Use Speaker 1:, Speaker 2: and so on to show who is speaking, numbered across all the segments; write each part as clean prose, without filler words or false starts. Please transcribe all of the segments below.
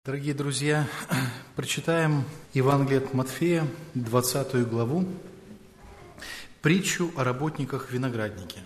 Speaker 1: Дорогие друзья, прочитаем Евангелие от Матфея, 20 главу, притчу о работниках винограднике.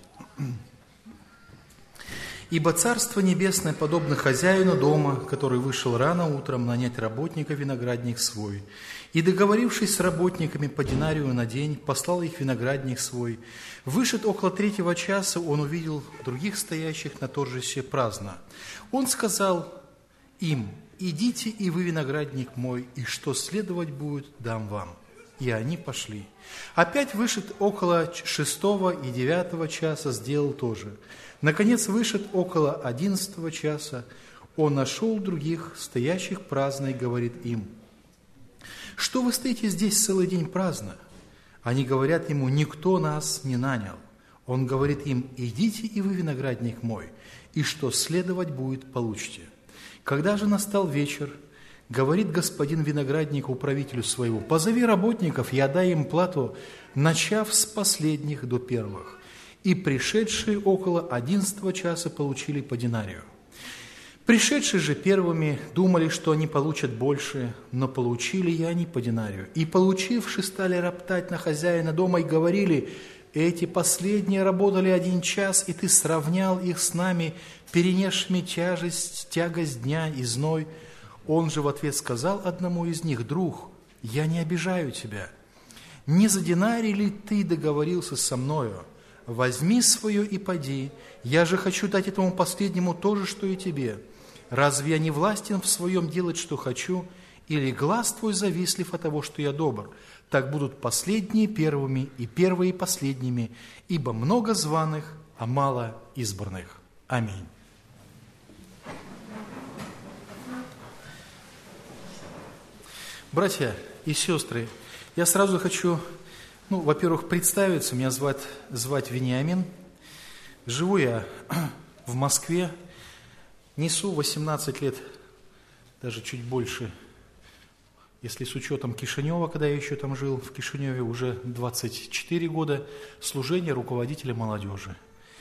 Speaker 1: «Ибо Царство Небесное подобно хозяину дома, который вышел рано утром нанять работника в виноградник свой, и, договорившись с работниками по динарию на день, послал их в виноградник свой. Вышед около 3 часа, он увидел других стоящих на торжище праздно. Он сказал им: идите и вы виноградник мой, и что следовать будет, дам вам. И они пошли. Опять вышед около 6 и 9 часа, сделал то же. Наконец вышед около 11 часа, он нашел других, стоящих праздно, и говорит им: что вы стоите здесь целый день праздно? Они говорят ему: никто нас не нанял. Он говорит им: идите и вы виноградник мой, и что следовать будет, получите. Когда же настал вечер, говорит господин виноградник управителю своего: позови работников, я дай им плату, начав с последних до первых. И пришедшие около 11 часа получили по динарию. Пришедшие же первыми думали, что они получат больше, но получили и они по динарию. И получивши, стали роптать на хозяина дома и говорили: эти последние работали 1 час, и ты сравнял их с нами, перенесшими тягость дня и зной. Он же в ответ сказал одному из них: друг, я не обижаю тебя. Не за динарий ли ты договорился со мною? Возьми свое и поди, я же хочу дать этому последнему то же, что и тебе. Разве я не властен в своем делать, что хочу? Или глаз твой завистлив от того, что я добр? Так будут последние первыми, и первые последними, ибо много званых, а мало избранных. Аминь. Братья и сестры, я сразу хочу, во-первых, представиться. Меня звать Вениамин. Живу я в Москве, несу 18 лет, даже чуть больше, если с учетом Кишинева, когда я еще там жил, в Кишиневе уже 24 года, служение руководителя молодежи.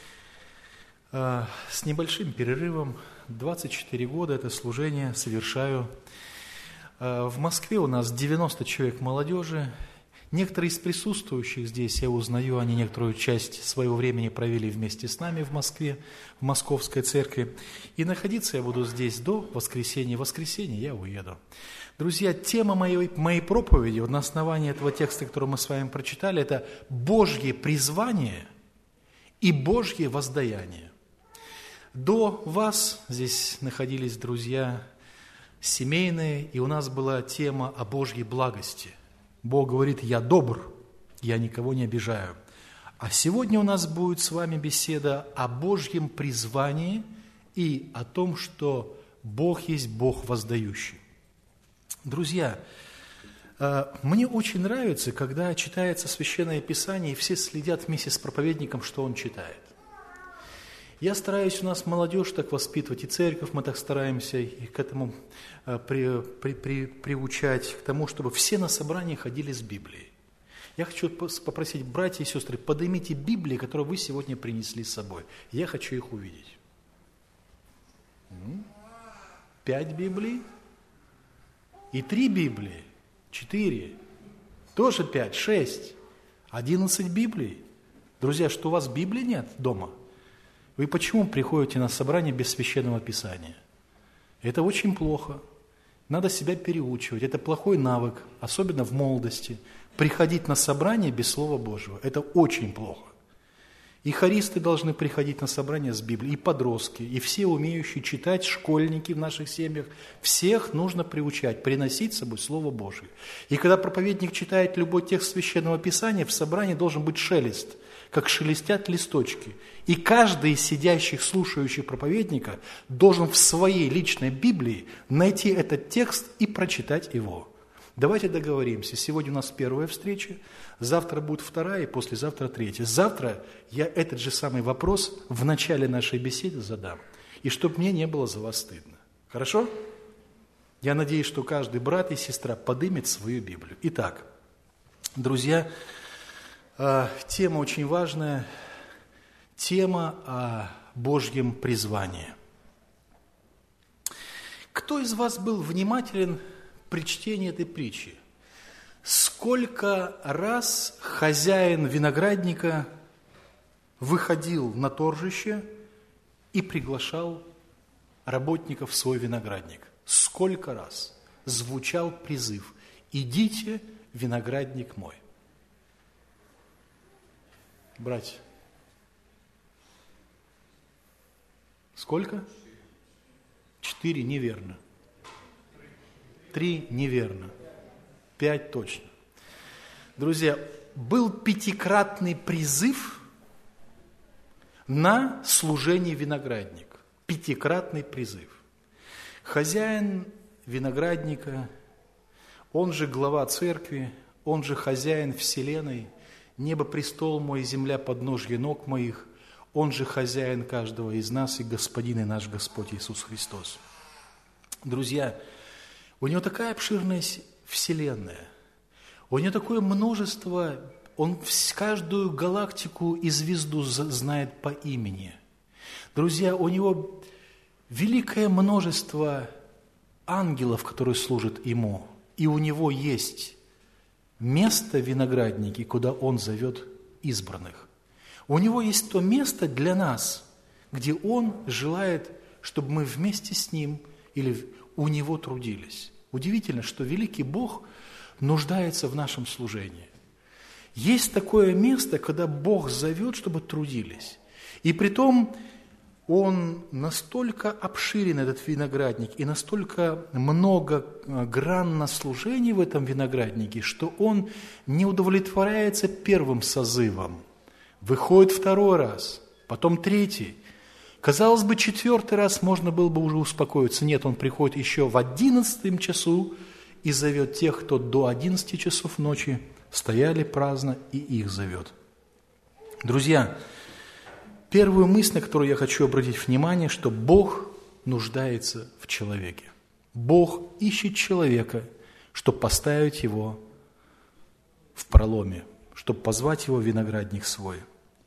Speaker 1: С небольшим перерывом, 24 года это служение совершаю. В Москве у нас 90 человек молодежи. Некоторые из присутствующих здесь, я узнаю, они некоторую часть своего времени провели вместе с нами в Москве, в Московской церкви. И находиться я буду здесь до воскресенья. В воскресенье я уеду. Друзья, тема моей проповеди на основании этого текста, который мы с вами прочитали, это Божье призвание и Божье воздаяние. До вас здесь находились друзья семейные, и у нас была тема о Божьей благости. Бог говорит: я добр, я никого не обижаю. А сегодня у нас будет с вами беседа о Божьем призвании и о том, что Бог есть Бог воздающий. Друзья, мне очень нравится, когда читается Священное Писание, и все следят вместе с проповедником, что он читает. Я стараюсь у нас молодежь так воспитывать, и церковь мы так стараемся и к этому приучать, к тому, чтобы все на собрания ходили с Библией. Я хочу попросить братья и сестры: поднимите Библии, которые вы сегодня принесли с собой. Я хочу их увидеть. 5 Библий и 3 Библии, 4, тоже 5, 6, 11 Библий. Друзья, что у вас Библии нет дома? Вы почему приходите на собрание без Священного Писания? Это очень плохо. Надо себя переучивать. Это плохой навык, особенно в молодости. Приходить на собрание без Слова Божьего – это очень плохо. И хористы должны приходить на собрание с Библией, и подростки, и все умеющие читать, школьники в наших семьях. Всех нужно приучать, приносить с собой Слово Божие. И когда проповедник читает любой текст Священного Писания, в собрании должен быть шелест, как шелестят листочки. И каждый из сидящих, слушающих проповедника должен в своей личной Библии найти этот текст и прочитать его. Давайте договоримся. Сегодня у нас первая встреча, завтра будет вторая и послезавтра третья. Завтра я этот же самый вопрос в начале нашей беседы задам. И чтобы мне не было за вас стыдно. Хорошо? Я надеюсь, что каждый брат и сестра подымет свою Библию. Итак, друзья, тема очень важная. Тема о Божьем призвании. Кто из вас был внимателен при чтении этой притчи? Сколько раз хозяин виноградника выходил на торжище и приглашал работников в свой виноградник? Сколько раз звучал призыв: «Идите, виноградник мой». Братья, сколько? 4 неверно. 3 неверно. 5 точно. Друзья, был 5-кратный призыв на служение виноградник. 5-кратный призыв. Хозяин виноградника, он же глава церкви, он же хозяин вселенной, небо престол мой, земля подножье ног моих, он же хозяин каждого из нас и Господин и наш Господь Иисус Христос. Друзья, у него такая обширная вселенная, у него такое множество, он каждую галактику и звезду знает по имени. Друзья, у него великое множество ангелов, которые служат ему, и у него есть место в винограднике, куда он зовет избранных. У него есть то место для нас, где он желает, чтобы мы вместе с ним или у него трудились. Удивительно, что великий Бог нуждается в нашем служении. Есть такое место, когда Бог зовет, чтобы трудились. И притом он настолько обширен, этот виноградник, и настолько многогранно служений в этом винограднике, что он не удовлетворяется первым созывом. Выходит 2 раз, потом 3. Казалось бы, 4 раз можно было бы уже успокоиться. Нет, он приходит еще в 11 часу и зовет тех, кто до 11 часов ночи стояли праздно, и их зовет. Друзья, первую мысль, на которую я хочу обратить внимание, что Бог нуждается в человеке. Бог ищет человека, чтобы поставить его в проломе, чтобы позвать его в виноградник свой.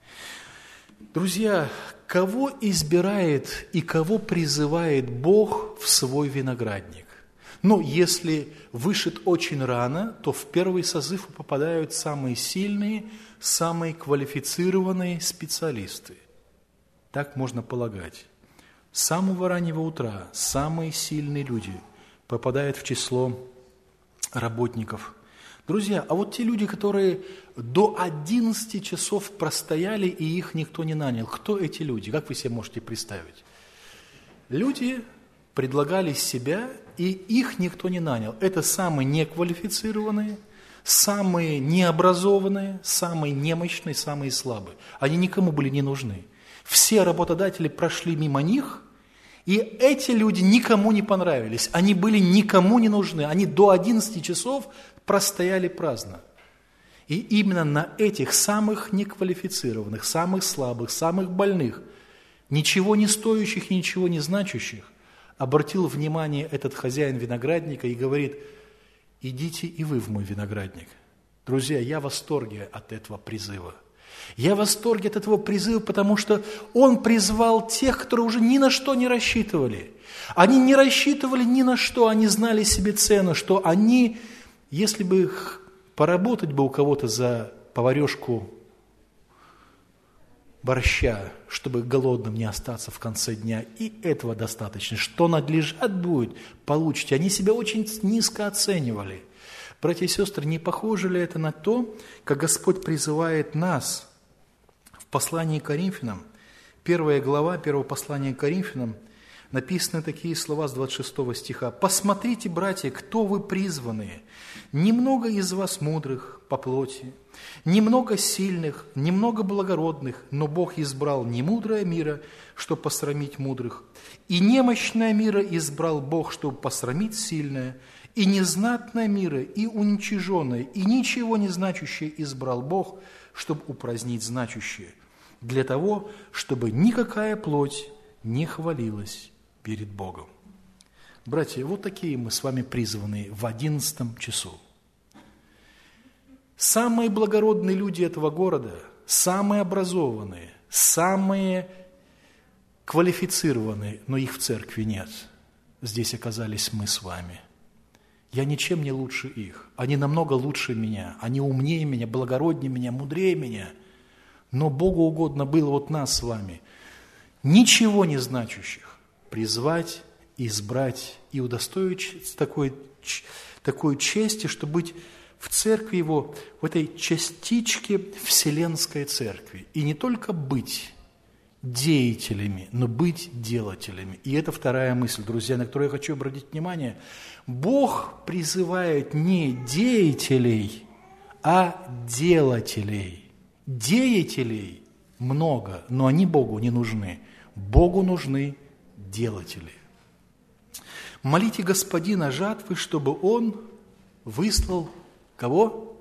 Speaker 1: Друзья, кого избирает и кого призывает Бог в свой виноградник? Но если вышит очень рано, то в первый созыв попадают самые сильные, самые квалифицированные специалисты. Так можно полагать. С самого раннего утра самые сильные люди попадают в число работников. Друзья, а вот те люди, которые до 11 часов простояли, и их никто не нанял, кто эти люди? Как вы себе можете представить? Люди предлагали себя, и их никто не нанял. Это самые неквалифицированные, самые необразованные, самые немощные, самые слабые. Они никому были не нужны. Все работодатели прошли мимо них, и эти люди никому не понравились. Они были никому не нужны. Они до 11 часов простояли праздно. И именно на этих самых неквалифицированных, самых слабых, самых больных, ничего не стоящих и ничего не значащих, обратил внимание этот хозяин виноградника и говорит: идите и вы в мой виноградник. Друзья, я в восторге от этого призыва. Я в восторге от этого призыва, потому что он призвал тех, которые уже ни на что не рассчитывали. Они не рассчитывали ни на что, они знали себе цену, что они, если бы их поработать бы у кого-то за поварешку борща, чтобы голодным не остаться в конце дня, и этого достаточно. Что надлежат будет, получите. Они себя очень низко оценивали. Братья и сестры, не похоже ли это на то, как Господь призывает нас в послании к Коринфянам, 1 глава 1 послания к Коринфянам, написаны такие слова с 26 стиха. «Посмотрите, братья, кто вы призванные. Немного из вас мудрых по плоти, немного сильных, немного благородных, но Бог избрал немудрое мира, чтобы посрамить мудрых, и немощное мира избрал Бог, чтобы посрамить сильное, и незнатное мира, и уничиженное, и ничего не значащее избрал Бог, чтобы упразднить значащее, для того, чтобы никакая плоть не хвалилась перед Богом». Братья, вот такие мы с вами призваны в 11 часу. Самые благородные люди этого города, самые образованные, самые квалифицированные, но их в церкви нет. здесь оказались мы с вами. Я ничем не лучше их. Они намного лучше меня. Они умнее меня, благороднее меня, мудрее меня. Но Богу угодно было вот нас с вами, ничего не значащих, призвать, избрать и удостоить такой чести, чтобы быть в церкви Его, в этой частичке Вселенской Церкви. И не только быть деятелями, но быть делателями. И это вторая мысль, друзья, на которую я хочу обратить внимание. Бог призывает не деятелей, а делателей. Деятелей много, но они Богу не нужны. Богу нужны делатели. Молите Господина жатвы, чтобы Он выслал кого?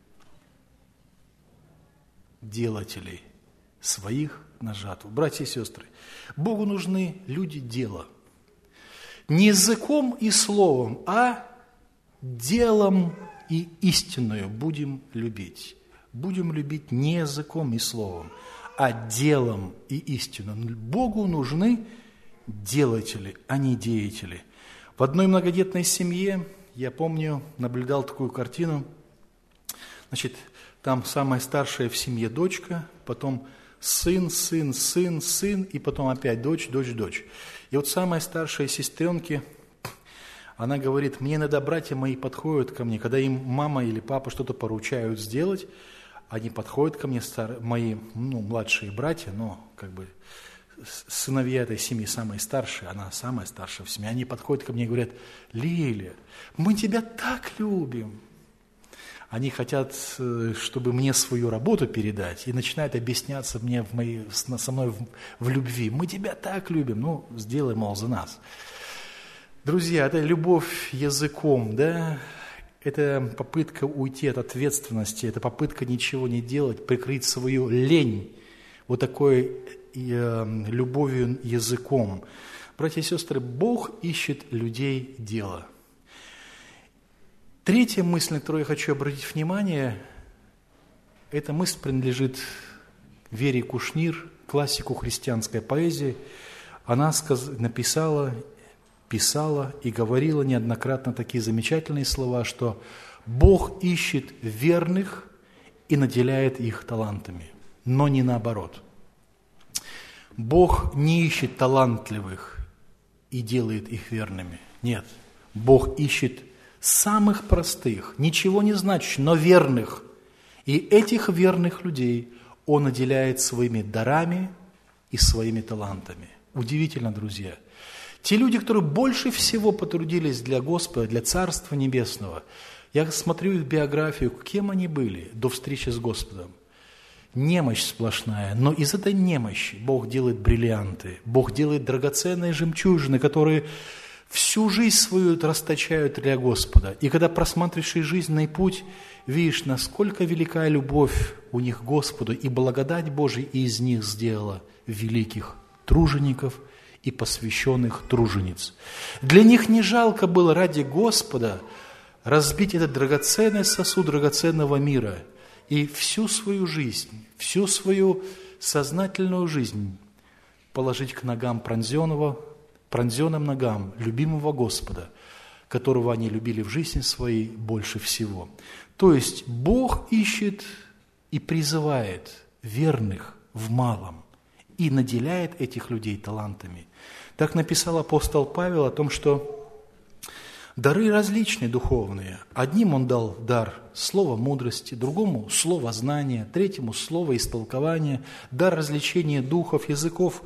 Speaker 1: Делателей своих на жатву. Братья и сестры, Богу нужны люди дела. Не языком и словом, а делом и истинную будем любить. Будем любить не языком и словом, а делом и истину. Богу нужны делатели, а не деятели. В одной многодетной семье, я помню, наблюдал такую картину. Значит, там самая старшая в семье дочка, потом сын, сын, сын, сын, и потом опять дочь, дочь, дочь. И вот самая старшая сестренки, она говорит, мне иногда братья мои подходят ко мне, когда им мама или папа что-то поручают сделать, они подходят ко мне, мои младшие братья, но как бы сыновья этой семьи самые старшие, она самая старшая в семье, они подходят ко мне и говорят, Лиля, мы тебя так любим. Они хотят, чтобы мне свою работу передать, и начинают объясняться мне со мной в любви. Мы тебя так любим, сделай, мол, за нас. Друзья, это любовь языком, да? Это попытка уйти от ответственности, это попытка ничего не делать, прикрыть свою лень вот такой любовью языком. Братья и сестры, Бог ищет людей дела. Третья мысль, на которую я хочу обратить внимание, эта мысль принадлежит Вере Кушнир, классику христианской поэзии. Она писала и говорила неоднократно такие замечательные слова, что Бог ищет верных и наделяет их талантами, но не наоборот. Бог не ищет талантливых и делает их верными. Нет, Бог ищет самых простых, ничего не значащих, но верных. И этих верных людей Он наделяет своими дарами и своими талантами. Удивительно, друзья. Те люди, которые больше всего потрудились для Господа, для Царства Небесного, я смотрю их биографию, кем они были до встречи с Господом. Немощь сплошная, но из этой немощи Бог делает бриллианты, Бог делает драгоценные жемчужины, которые всю жизнь свою расточают для Господа. И когда просматриваешь их жизненный путь, видишь, насколько велика любовь у них к Господу, и благодать Божия из них сделала великих тружеников и посвященных тружениц. Для них не жалко было ради Господа разбить этот драгоценный сосуд драгоценного мира и всю свою жизнь, всю свою сознательную жизнь положить к ногам пронзенным ногам любимого Господа, которого они любили в жизни своей больше всего. То есть Бог ищет и призывает верных в малом и наделяет этих людей талантами. Так написал апостол Павел о том, что дары различные духовные. Одним он дал дар слова мудрости, другому слово знания, третьему слово истолкования, дар развлечения духов, языков,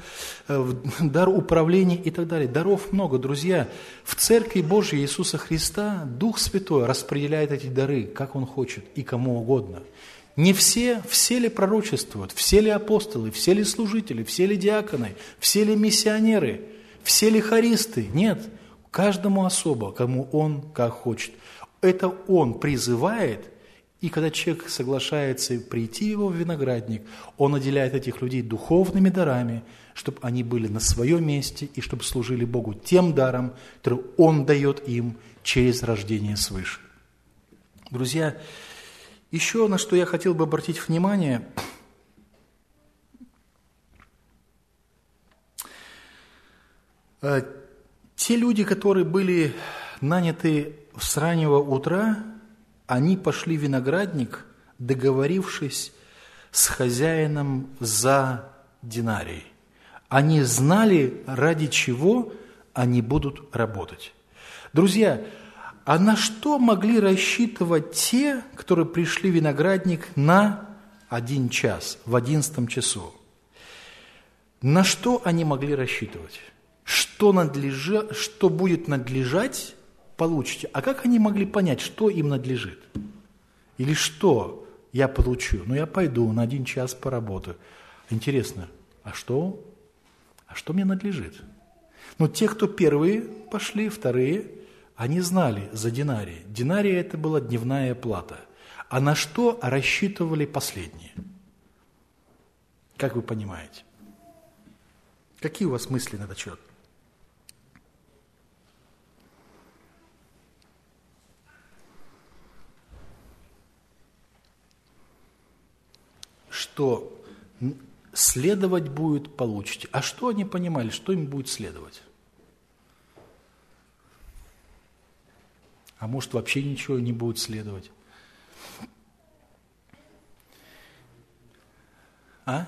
Speaker 1: дар управления и так далее. Даров много, друзья. В Церкви Божьей Иисуса Христа Дух Святой распределяет эти дары, как Он хочет и кому угодно. Не все ли пророчествуют, все ли апостолы, все ли служители, все ли диаконы, все ли миссионеры, все ли хористы? Нет. Каждому особо, кому он как хочет. Это он призывает, и когда человек соглашается прийти в его виноградник, он наделяет этих людей духовными дарами, чтобы они были на своем месте и чтобы служили Богу тем даром, который Он дает им через рождение свыше. Друзья, еще на что я хотел бы обратить внимание – Те люди, которые были наняты с раннего утра, они пошли в виноградник, договорившись с хозяином за динарий. Они знали, ради чего они будут работать. Друзья, а на что могли рассчитывать те, которые пришли в виноградник на 1 час, в 11 часу? На что они могли рассчитывать? Что будет надлежать, получите. А как они могли понять, что им надлежит? Или что я получу? Я пойду на 1 час поработаю. Интересно, а что мне надлежит? Те, кто первые пошли, вторые, они знали за динарий. Динарий – это была дневная плата. А на что рассчитывали последние? Как вы понимаете? Какие у вас мысли на этот счет? Что следовать будет, получите. А что они понимали, что им будет следовать? А может, вообще ничего не будет следовать? А?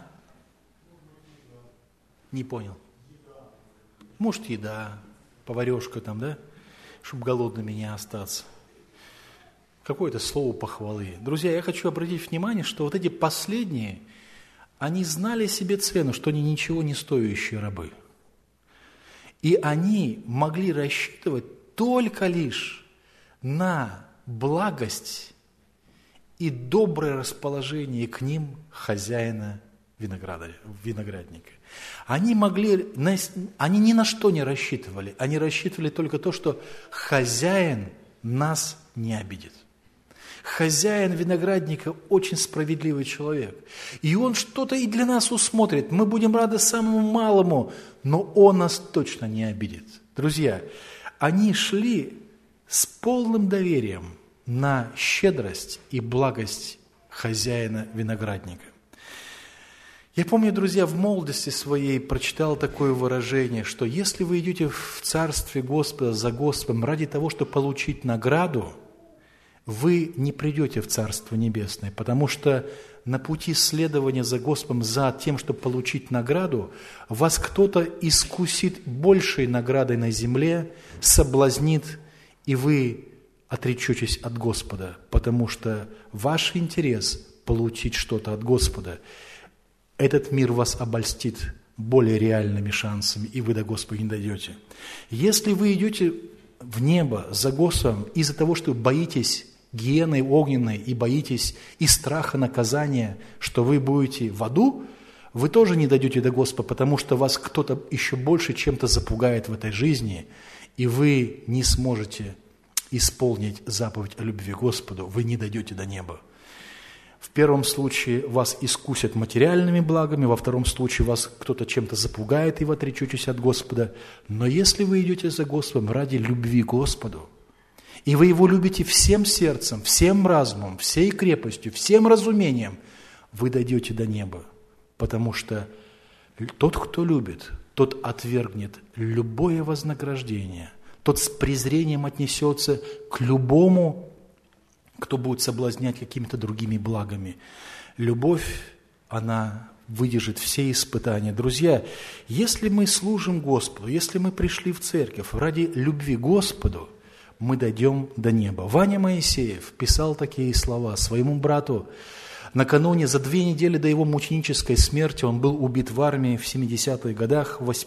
Speaker 1: Не понял. Может, еда, поварешка там, да? Чтобы голодными не остаться. Какое-то слово похвалы. Друзья, я хочу обратить внимание, что вот эти последние, они знали себе цену, что они ничего не стоящие рабы. И они могли рассчитывать только лишь на благость и доброе расположение к ним хозяина виноградника. Они ни на что не рассчитывали, они рассчитывали только то, что хозяин нас не обидит. Хозяин виноградника очень справедливый человек. И он что-то и для нас усмотрит. Мы будем рады самому малому, но он нас точно не обидит. Друзья, они шли с полным доверием на щедрость и благость хозяина виноградника. Я помню, друзья, в молодости своей прочитал такое выражение, что если вы идете в Царстве Господа за Господом ради того, чтобы получить награду, вы не придете в Царство Небесное, потому что на пути следования за Господом, за тем, чтобы получить награду, вас кто-то искусит большей наградой на земле, соблазнит, и вы отречетесь от Господа, потому что ваш интерес – получить что-то от Господа. Этот мир вас обольстит более реальными шансами, и вы до Господа не дойдете. Если вы идете в небо за Господом из-за того, что боитесь гиены огненной и боитесь и страха наказания, что вы будете в аду, вы тоже не дойдете до Господа, потому что вас кто-то еще больше чем-то запугает в этой жизни, и вы не сможете исполнить заповедь о любви к Господу, вы не дойдете до неба. В первом случае вас искусят материальными благами, во втором случае вас кто-то чем-то запугает, и вы отречетесь от Господа. Но если вы идете за Господом ради любви к Господу, и вы Его любите всем сердцем, всем разумом, всей крепостью, всем разумением, вы дойдете до неба, потому что тот, кто любит, тот отвергнет любое вознаграждение, тот с презрением отнесется к любому, кто будет соблазнять какими-то другими благами. Любовь, она выдержит все испытания. Друзья, если мы служим Господу, если мы пришли в церковь ради любви к Господу, мы дойдем до неба. Ваня Моисеев писал такие слова своему брату. Накануне, за 2 недели до его мученической смерти, он был убит в армии в 70-х годах, в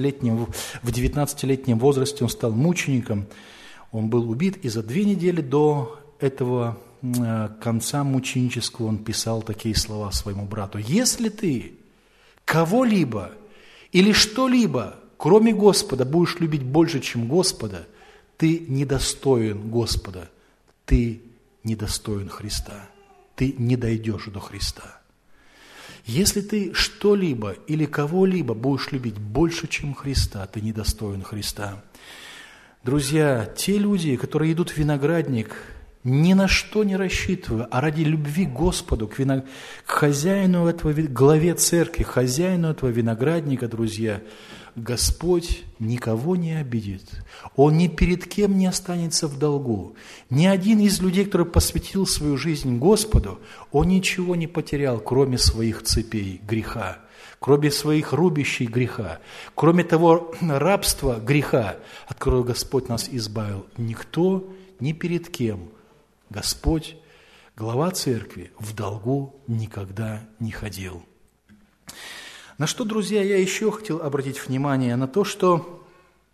Speaker 1: 19-летнем возрасте он стал мучеником. Он был убит, и за 2 недели до этого конца мученического он писал такие слова своему брату. «Если ты кого-либо или что-либо, кроме Господа, будешь любить больше, чем Господа, ты недостоин Господа, ты недостоин Христа, ты не дойдешь до Христа. Если ты что-либо или кого-либо будешь любить больше, чем Христа, ты недостоин Христа». Друзья, те люди, которые идут в виноградник ни на что не рассчитываю, а ради любви к Господу, к хозяину этого, главе церкви, хозяину этого виноградника, друзья, Господь никого не обидит. Он ни перед кем не останется в долгу. Ни один из людей, который посвятил свою жизнь Господу, он ничего не потерял, кроме своих цепей греха, кроме своих рубящих греха, кроме того рабства греха, от которого Господь нас избавил. Никто ни перед кем Господь, глава церкви, в долгу никогда не ходил. На что, друзья, я еще хотел обратить внимание, на то, что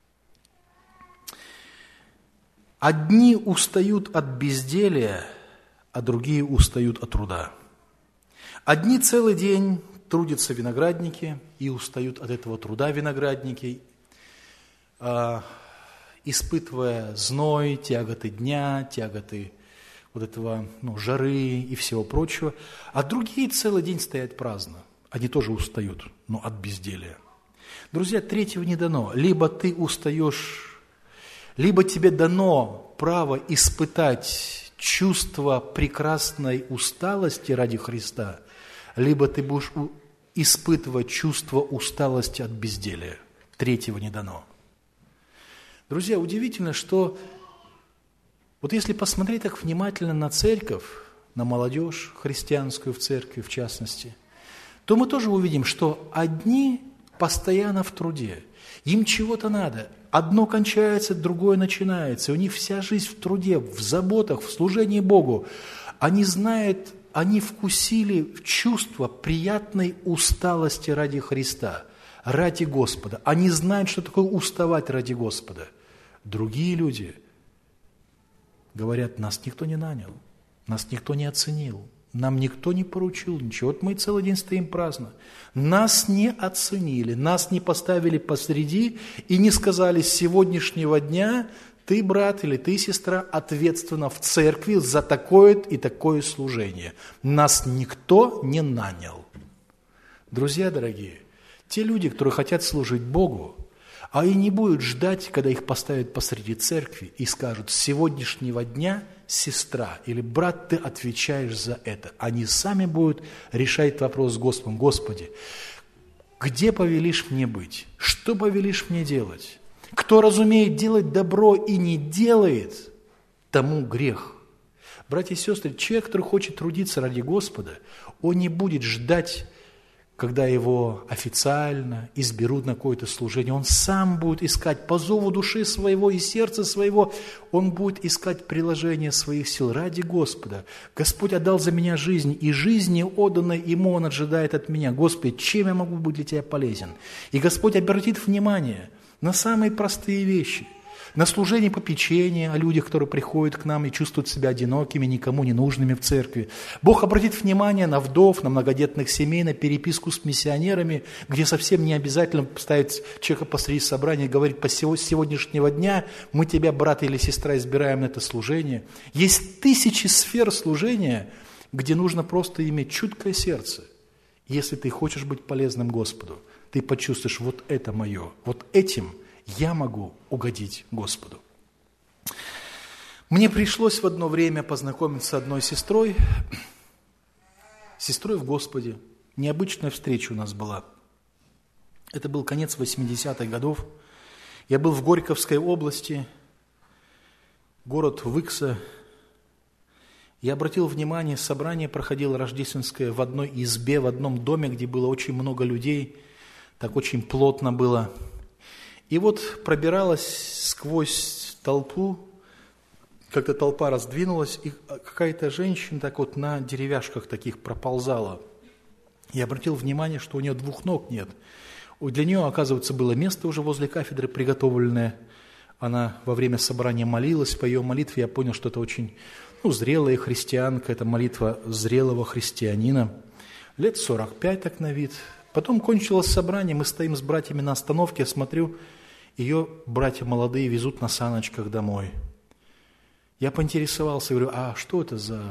Speaker 1: одни устают от безделия, а другие устают от труда. Одни целый день трудятся виноградники и устают от этого труда виноградники, испытывая зной, тяготы дня, тяготы вот этого жары и всего прочего, а другие целый день стоят праздно. Они тоже устают, но от безделия. Друзья, третьего не дано. Либо ты устаешь, либо тебе дано право испытать чувство прекрасной усталости ради Христа, либо ты будешь испытывать чувство усталости от безделия. Третьего не дано. Друзья, удивительно, что вот если посмотреть так внимательно на церковь, на молодежь христианскую в церкви в частности, то мы тоже увидим, что одни постоянно в труде, им чего-то надо, одно кончается, другое начинается, у них вся жизнь в труде, в заботах, в служении Богу. Они знают, они вкусили чувство приятной усталости ради Христа, ради Господа. Они знают, что такое уставать ради Господа. Другие люди говорят, нас никто не нанял, нас никто не оценил, нам никто не поручил ничего. Вот мы целый день стоим праздно. Нас не оценили, нас не поставили посреди и не сказали, с сегодняшнего дня ты, брат или ты, сестра, ответственна в церкви за такое и такое служение. Нас никто не нанял. Друзья дорогие, те люди, которые хотят служить Богу, а и не будут ждать, когда их поставят посреди церкви и скажут, с сегодняшнего дня, сестра или брат, ты отвечаешь за это. Они сами будут решать вопрос с Господом. Господи, где повелишь мне быть? Что повелишь мне делать? Кто разумеет делать добро и не делает, тому грех. Братья и сестры, человек, который хочет трудиться ради Господа, он не будет ждать, когда его официально изберут на какое-то служение. Он сам будет искать по зову души своего и сердца своего, он будет искать приложение своих сил ради Господа. Господь отдал за меня жизнь, и жизни, отданной Ему, Он ожидает от меня. Господи, чем я могу быть для Тебя полезен? И Господь обратит внимание на самые простые вещи, на служение попечения о людях, которые приходят к нам и чувствуют себя одинокими, никому не нужными в церкви. Бог обратит внимание на вдов, на многодетных семей, на переписку с миссионерами, где совсем не обязательно ставить человека посреди собрания и говорить, с сегодняшнего дня мы тебя, брат или сестра, избираем на это служение. Есть тысячи сфер служения, где нужно просто иметь чуткое сердце. Если ты хочешь быть полезным Господу, ты почувствуешь, вот это мое, вот этим я могу угодить Господу. Мне пришлось в одно время познакомиться с одной сестрой в Господе. Необычная встреча у нас была. Это был конец 80-х годов. Я был в Горьковской области, город Выкса. Я обратил внимание, собрание проходило рождественское в одной избе, в одном доме, где было очень много людей, так очень плотно было. И вот пробиралась сквозь толпу, как-то толпа раздвинулась, и какая-то женщина так вот на деревяшках таких проползала. Я обратил внимание, что у нее двух ног нет. Для нее, оказывается, было место уже возле кафедры приготовленное. Она во время собрания молилась, по ее молитве я понял, что это очень зрелая христианка, это молитва зрелого христианина. Лет 45 так на вид. Потом кончилось собрание, мы стоим с братьями на остановке, я смотрю, ее братья молодые везут на саночках домой. Я поинтересовался, говорю, а что это за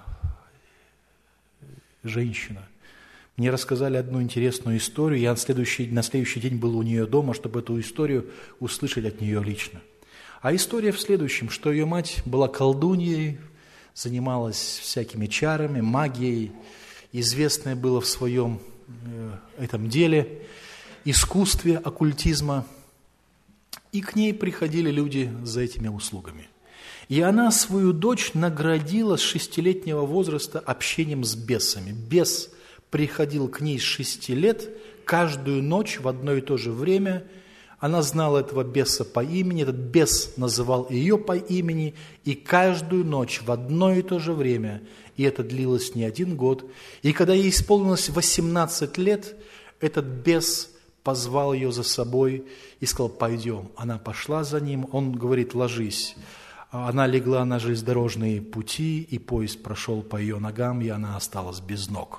Speaker 1: женщина? Мне рассказали одну интересную историю, я на следующий день был у нее дома, чтобы эту историю услышать от нее лично. А история в следующем, что ее мать была колдуньей, занималась всякими чарами, магией, известная была в своем этом деле, искусстве оккультизма. И к ней приходили люди за этими услугами. И она свою дочь наградила с 6-летнего возраста общением с бесами. Бес приходил к ней с 6 лет, каждую ночь в одно и то же время. Она знала этого беса по имени, этот бес называл ее по имени, и каждую ночь в одно и то же время, и это длилось не 1 год, и когда ей исполнилось 18 лет, этот бес позвал ее за собой и сказал: пойдем. Она пошла за ним, он говорит: ложись. Она легла на железнодорожные пути, и поезд прошел по ее ногам, и она осталась без ног.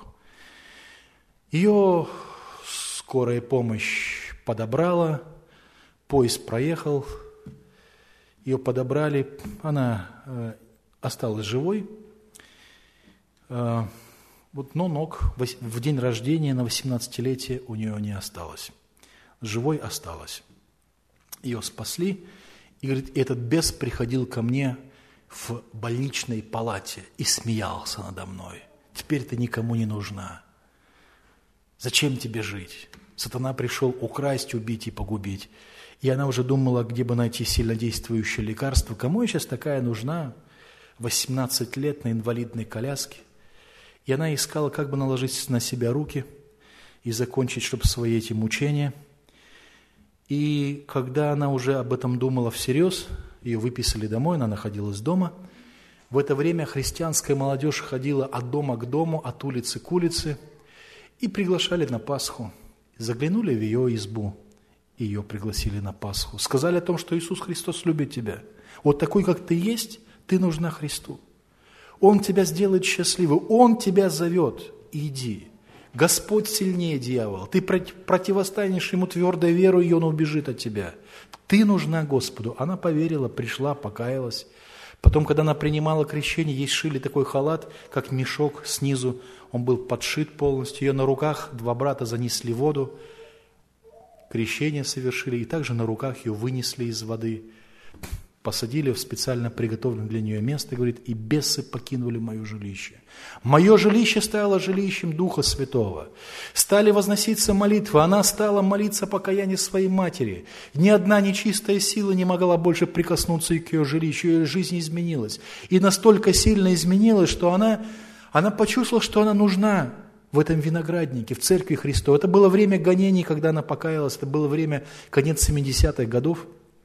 Speaker 1: Ее скорая помощь подобрала, поезд проехал, ее подобрали, она осталась живой, но ног в день рождения на 18-летие у нее не осталось. Живой осталась. Ее спасли, и, говорит, этот бес приходил ко мне в больничной палате и смеялся надо мной. Теперь ты никому не нужна. Зачем тебе жить? Сатана пришел украсть, убить и погубить. И она уже думала, где бы найти сильнодействующее лекарство. Кому я сейчас такая нужна? 18 лет на инвалидной коляске. И она искала, как бы наложить на себя руки и закончить, чтобы свои эти мучения. И когда она уже об этом думала всерьез, ее выписали домой, она находилась дома. В это время христианская молодежь ходила от дома к дому, от улицы к улице и приглашали на Пасху. Заглянули в ее избу, и ее пригласили на Пасху. Сказали о том, что Иисус Христос любит тебя. Вот такой, как ты есть, ты нужна Христу. Он тебя сделает счастливым, Он тебя зовет. Иди. Господь сильнее дьявола. Ты противостанешь ему твердой верой, и он убежит от тебя. Ты нужна Господу. Она поверила, пришла, покаялась. Потом, когда она принимала крещение, ей сшили такой халат, как мешок снизу. Он был подшит полностью. Ее на руках 2 брата занесли в воду. Крещение совершили. И также на руках ее вынесли из воды. Посадили в специально приготовленное для нее место, говорит, и бесы покинули мое жилище. Мое жилище стало жилищем Духа Святого. Стали возноситься молитвы, она стала молиться о покаянии своей матери. Ни одна нечистая сила не могла больше прикоснуться к ее жилищу, ее жизнь изменилась. И настолько сильно изменилась, что она почувствовала, что она нужна в этом винограднике, в Церкви Христовой. Это было время гонений, когда она покаялась, это было время конец 70-х годов.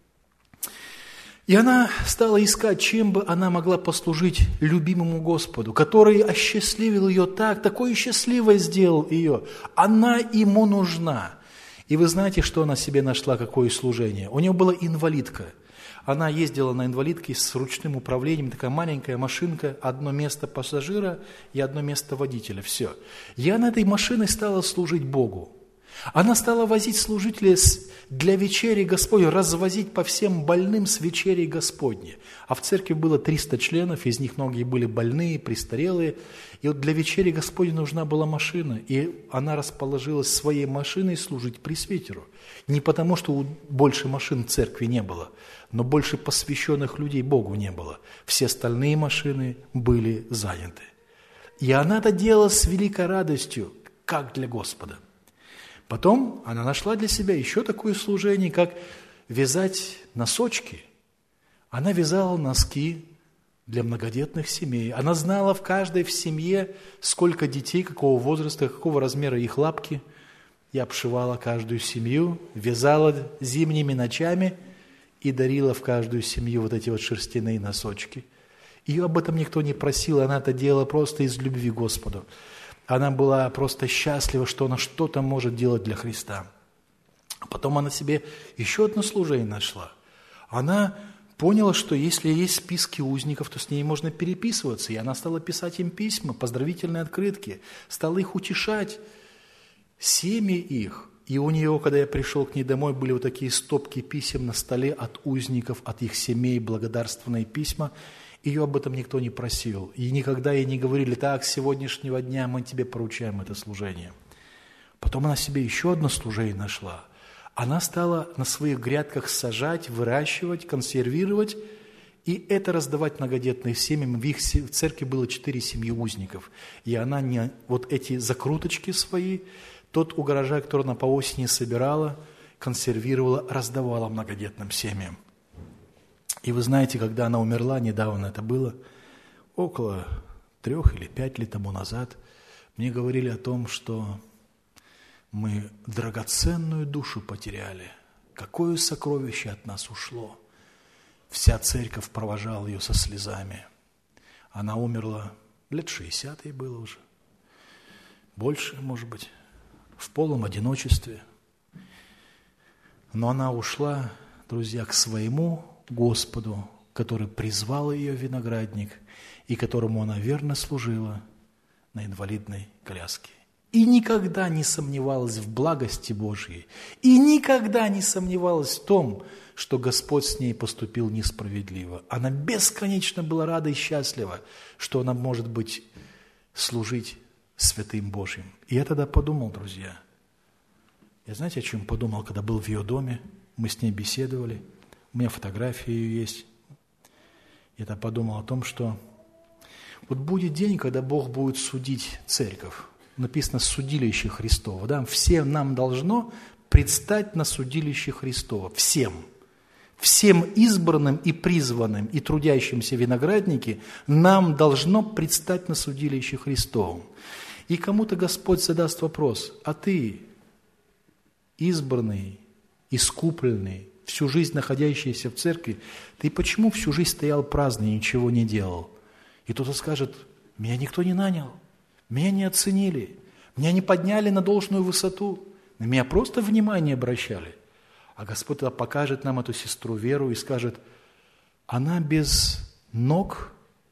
Speaker 1: И она стала искать, чем бы она могла послужить любимому Господу, который осчастливил ее такой счастливой сделал ее. Она ему нужна. И вы знаете, что она себе нашла, какое служение? У нее была инвалидка. Она ездила на инвалидке с ручным управлением, такая маленькая машинка, 1 место пассажира и 1 место водителя, все. И она этой машиной стала служить Богу. Она стала возить служителей для вечери Господней, развозить по всем больным с вечерей Господней. А в церкви было 300 членов, из них многие были больные, престарелые. И вот для вечери Господней нужна была машина. И она расположилась своей машиной служить пресвитеру. Не потому, что больше машин в церкви не было, но больше посвященных людей Богу не было. Все остальные машины были заняты. И она это делала с великой радостью, как для Господа. Потом она нашла для себя еще такое служение, как вязать носочки. Она вязала носки для многодетных семей. Она знала в каждой в семье, сколько детей, какого возраста, какого размера их лапки. И обшивала каждую семью, вязала зимними ночами и дарила в каждую семью вот эти вот шерстяные носочки. Ее об этом никто не просил, она это делала просто из любви к Господу. Она была просто счастлива, что она что-то может делать для Христа. Потом она себе еще одно служение нашла. Она поняла, что если есть списки узников, то с ней можно переписываться. И она стала писать им письма, поздравительные открытки, стала их утешать, семьи их. И у нее, когда я пришел к ней домой, были вот такие стопки писем на столе от узников, от их семей, благодарственные письма. Ее об этом никто не просил. И никогда ей не говорили: так, с сегодняшнего дня мы тебе поручаем это служение. Потом она себе еще одно служение нашла. Она стала на своих грядках сажать, выращивать, консервировать И это раздавать многодетным семьям. В их церкви было 4 семьи узников. И она не вот эти закруточки свои, тот урожай, который она по осени собирала, консервировала, раздавала многодетным семьям. И вы знаете, когда она умерла, недавно это было, около 3 или 5 лет тому назад, мне говорили о том, что мы драгоценную душу потеряли. Какое сокровище от нас ушло. Вся церковь провожала ее со слезами. Она умерла, лет 60 ей было уже. Больше, может быть, в полном одиночестве. Но она ушла, друзья, к своему Господу, который призвал ее в виноградник и которому она верно служила на инвалидной коляске. И никогда не сомневалась в благости Божьей, и никогда не сомневалась в том, что Господь с ней поступил несправедливо. Она бесконечно была рада и счастлива, что она может быть служить святым Божьим. И я тогда подумал, друзья, я знаете, о чем подумал, когда был в ее доме, мы с ней беседовали, у меня фотографии ее есть. Я тогда подумал о том, что вот будет день, когда Бог будет судить церковь. Написано «судилище Христово». Да? Всем нам должно предстать на судилище Христово. Всем. Всем избранным и призванным и трудящимся винограднике нам должно предстать на судилище Христовом. И кому-то Господь задаст вопрос: а ты, избранный, искупленный, всю жизнь находящийся в церкви, ты почему всю жизнь стоял праздный и ничего не делал? И кто-то скажет: меня никто не нанял, меня не оценили, меня не подняли на должную высоту, на меня просто внимание обращали. А Господь тогда покажет нам эту сестру Веру и скажет: она без ног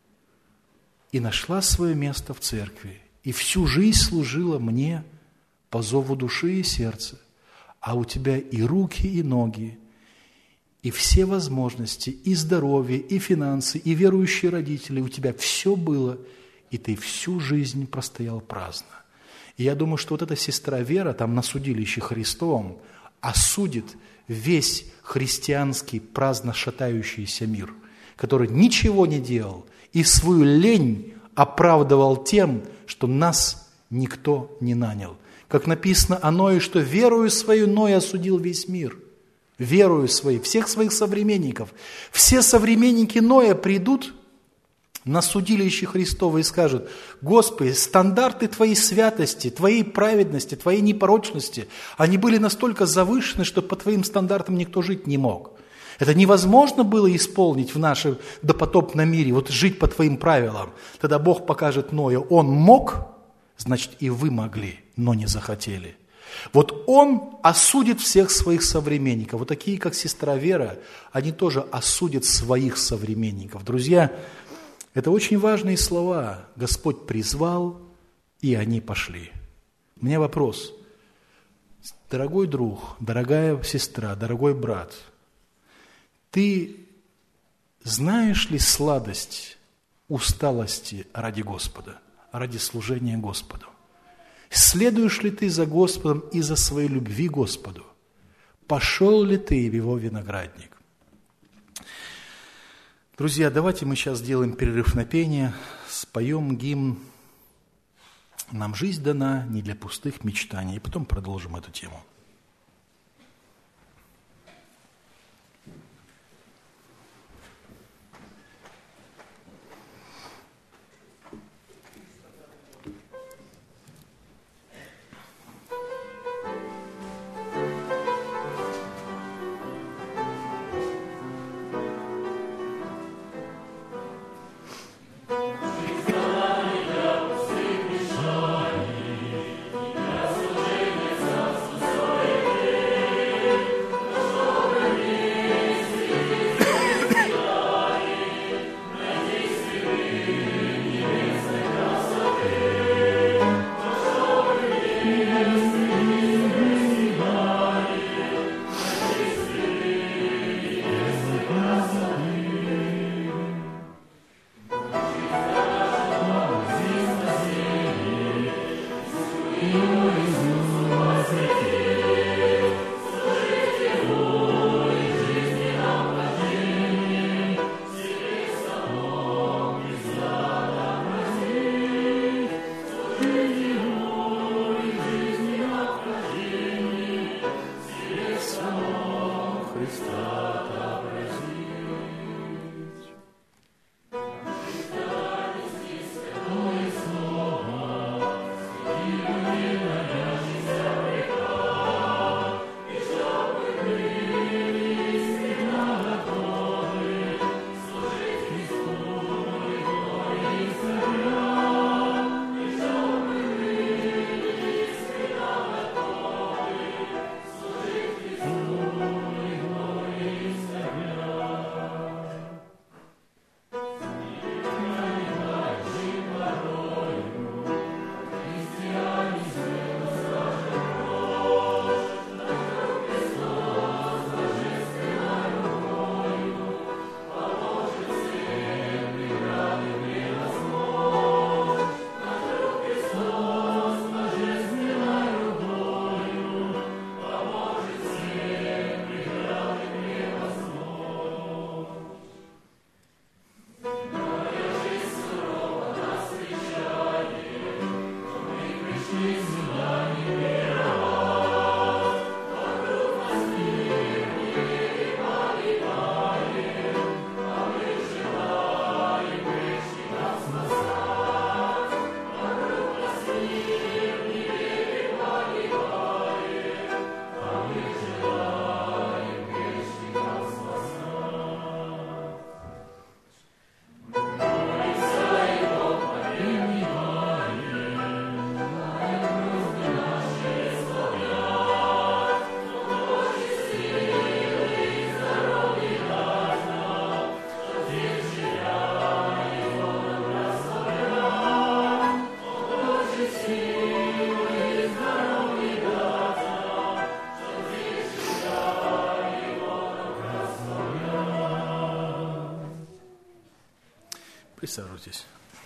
Speaker 1: и нашла свое место в церкви, и всю жизнь служила мне по зову души и сердца, а у тебя и руки, и ноги, и все возможности, и здоровье, и финансы, и верующие родители, у тебя все было, и ты всю жизнь простоял праздно. И я думаю, что вот эта сестра Вера там на судилище Христовом осудит весь христианский праздно шатающийся мир, который ничего не делал и свою лень оправдывал тем, что нас никто не нанял. Как написано о Ное, что верою свою Ной осудил весь мир. Верою своей, всех своих современников. Все современники Ноя придут на судилище Христово и скажут: Господи, стандарты Твоей святости, Твоей праведности, Твоей непорочности, они были настолько завышены, что по Твоим стандартам никто жить не мог. Это невозможно было исполнить в нашем допотопном мире, вот жить по Твоим правилам. Тогда Бог покажет Ною: он мог, значит и вы могли, но не захотели. Вот он осудит всех своих современников. Вот такие, как сестра Вера, они тоже осудят своих современников. Друзья, это очень важные слова. Господь призвал, и они пошли. У меня вопрос. Дорогой друг, дорогая сестра, дорогой брат, ты знаешь ли сладость усталости ради Господа, ради служения Господу? Следуешь ли ты за Господом из-за своей любви к Господу? Пошел ли ты в Его виноградник? Друзья, давайте мы сейчас сделаем перерыв на пение, споем гимн «Нам жизнь дана не для пустых мечтаний», и потом продолжим эту тему.
Speaker 2: Служение
Speaker 1: Присаживайтесь.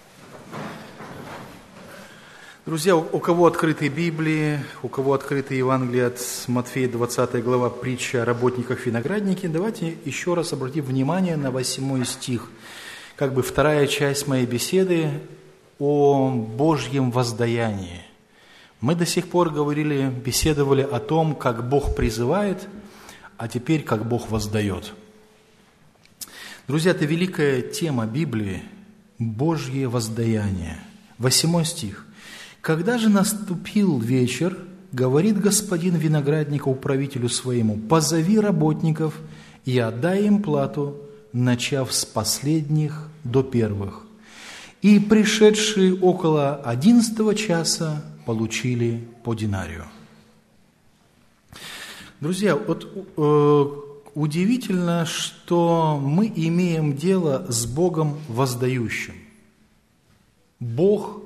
Speaker 1: Друзья, у кого открыты Библии, у кого открыты Евангелие от Матфея, 20 глава, притча о работниках винограднике, давайте еще раз обратим внимание на 8 стих. Как бы вторая часть моей беседы о Божьем воздаянии. Мы до сих пор беседовали о том, как Бог призывает, а теперь как Бог воздает. Друзья, это великая тема Библии – Божье воздаяние. 8 стих. «Когда же наступил вечер, говорит господин виноградника управителю своему, позови работников и отдай им плату, начав с последних до первых. И пришедшие около 11 часа получили по динарию». Друзья, удивительно, что мы имеем дело с Богом воздающим. Бог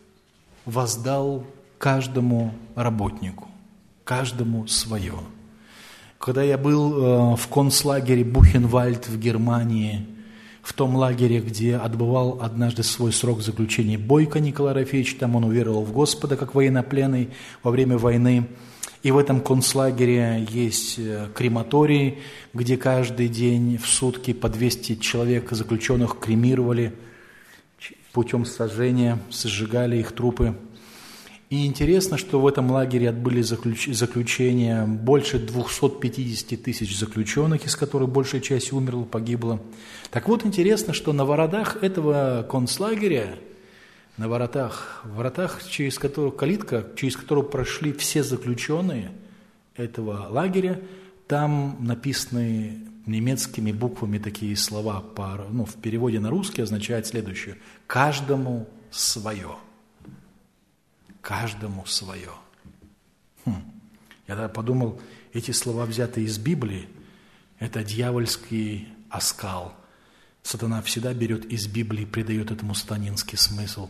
Speaker 1: воздал каждому работнику, каждому свое. Когда я был в концлагере Бухенвальд в Германии, в том лагере, где отбывал однажды свой срок заключения Бойко Николай Рафеевич, там он уверовал в Господа как военнопленный во время войны. И в этом концлагере есть крематорий, где каждый день в сутки по 200 человек заключенных кремировали путем сожжения, сжигали их трупы. И интересно, что в этом лагере отбыли заключения больше 250 тысяч заключенных, из которых большая часть умерла, погибла. Так вот, интересно, что на воротах этого концлагеря, на воротах, через которую, калитка, через которую прошли все заключенные этого лагеря, там написаны немецкими буквами такие слова, в переводе на русский означает следующее: «Каждому свое». Каждому свое. Я тогда подумал, эти слова, взятые из Библии, это дьявольский оскал. Сатана всегда берет из Библии и придает этому сатанинский смысл.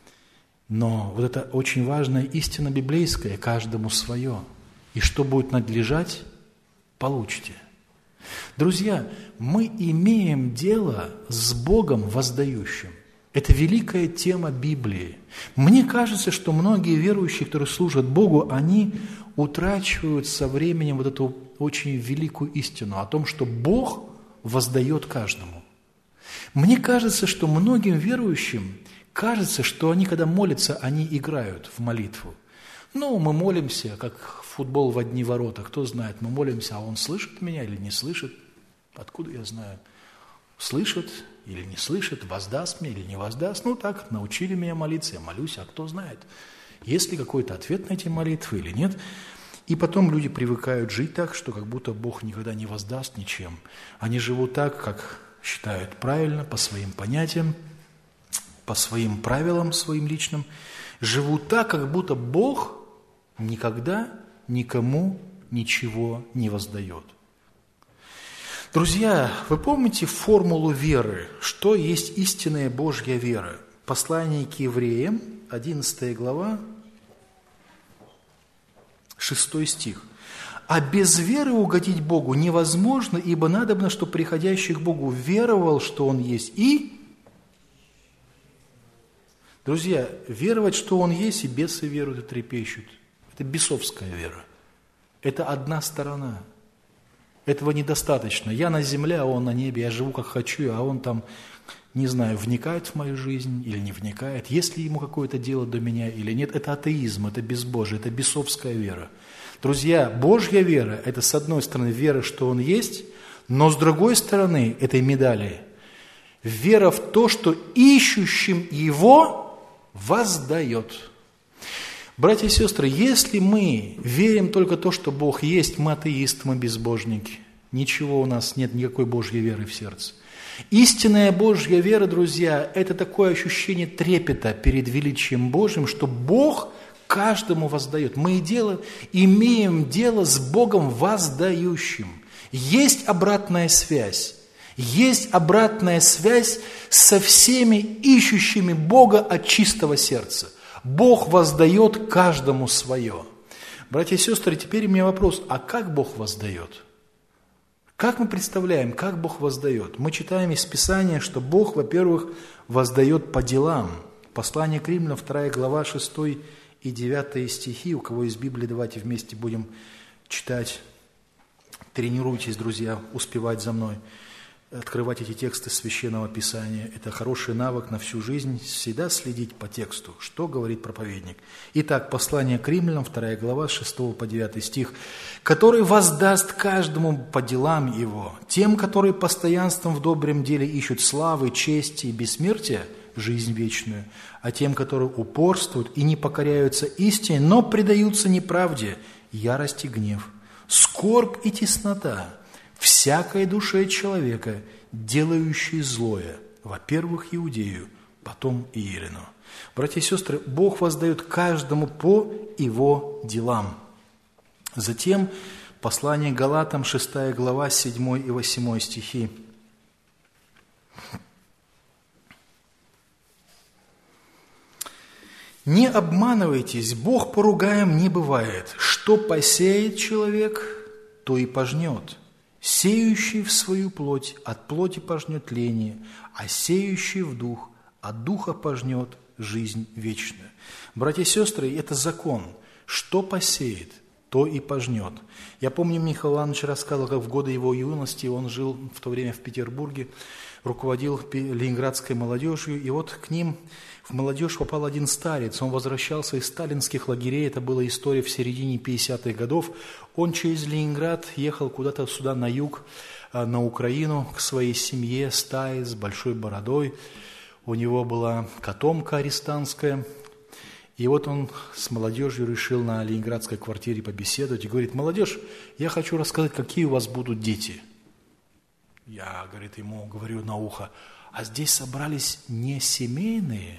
Speaker 1: Но вот это очень важная истина библейская: каждому свое. И что будет надлежать, получите. Друзья, мы имеем дело с Богом воздающим. Это великая тема Библии. Мне кажется, что многие верующие, которые служат Богу, они утрачивают со временем вот эту очень великую истину о том, что Бог воздает каждому. Мне кажется, что многим верующим кажется, что они, когда молятся, они играют в молитву. Мы молимся, как в футбол в одни ворота. Кто знает, мы молимся, а он слышит меня или не слышит? Откуда я знаю? Слышит или не слышит, воздаст мне или не воздаст. Так, научили меня молиться, я молюсь, а кто знает, есть ли какой-то ответ на эти молитвы или нет. И потом люди привыкают жить так, что как будто Бог никогда не воздаст ничем. Они живут так, как считают правильно, по своим понятиям, по своим правилам, своим личным. Живут так, как будто Бог никогда никому ничего не воздает. Друзья, вы помните формулу веры? Что есть истинная Божья вера? Послание к евреям, 11 глава, 6 стих. «А без веры угодить Богу невозможно, ибо надобно, чтобы приходящий к Богу веровал, что Он есть, и...» Друзья, веровать, что Он есть, и бесы веруют и трепещут. Это бесовская вера. Это одна сторона. Этого недостаточно. Я на земле, а Он на небе. Я живу, как хочу, а Он там, не знаю, вникает в мою жизнь или не вникает. Есть ли Ему какое-то дело до меня или нет. Это атеизм, это безбожие, это бесовская вера. Друзья, Божья вера – это, с одной стороны, вера, что Он есть, но с другой стороны этой медали – вера в то, что ищущим Его воздает. Братья и сестры, если мы верим только в то, что Бог есть, мы атеисты, мы безбожники. Ничего у нас нет, никакой Божьей веры в сердце. Истинная Божья вера, друзья, это такое ощущение трепета перед величием Божьим, что Бог каждому воздает. Мы имеем дело с Богом воздающим. Есть обратная связь. Есть обратная связь со всеми ищущими Бога от чистого сердца. Бог воздает каждому свое. Братья и сестры, теперь у меня вопрос, а как Бог воздает? Как мы представляем, как Бог воздает? Мы читаем из Писания, что Бог, во-первых, воздает по делам. Послание к Римлянам, 2 глава, 6 и 9 стихи. У кого есть Библия, давайте вместе будем читать. Тренируйтесь, друзья, успевать за мной. Открывать эти тексты Священного Писания. Это хороший навык на всю жизнь, всегда следить по тексту, что говорит проповедник. Итак, послание к Римлянам, 2 глава, 6 по 9 стих. «Который воздаст каждому по делам его, тем, которые постоянством в добром деле ищут славы, чести и бессмертия, жизнь вечную, а тем, которые упорствуют и не покоряются истине, но предаются неправде, ярость и гнев, скорбь и теснота, всякой душе человека, делающей злое, во-первых, Иудею, потом и Иерену». Братья и сестры, Бог воздает каждому по его делам. Затем послание к Галатам, 6 глава, 7 и 8 стихи. «Не обманывайтесь, Бог поругаем не бывает. Что посеет человек, то и пожнет. Сеющий в свою плоть от плоти пожнет тление, а сеющий в дух от духа пожнет жизнь вечную». Братья и сестры, это закон. Что посеет, то и пожнет. Я помню, Михаил Иванович рассказывал, как в годы его юности он жил в то время в Петербурге, руководил ленинградской молодежью, и вот к ним в молодежь попал один старец. Он возвращался из сталинских лагерей, это была история в середине 50-х годов. Он через Ленинград ехал куда-то сюда на юг, на Украину, к своей семье, стае с большой бородой. У него была котомка арестантская. И вот он с молодежью решил на ленинградской квартире побеседовать и говорит: «Молодежь, я хочу рассказать, какие у вас будут дети». Я, говорит, ему говорю на ухо: «А здесь собрались не семейные,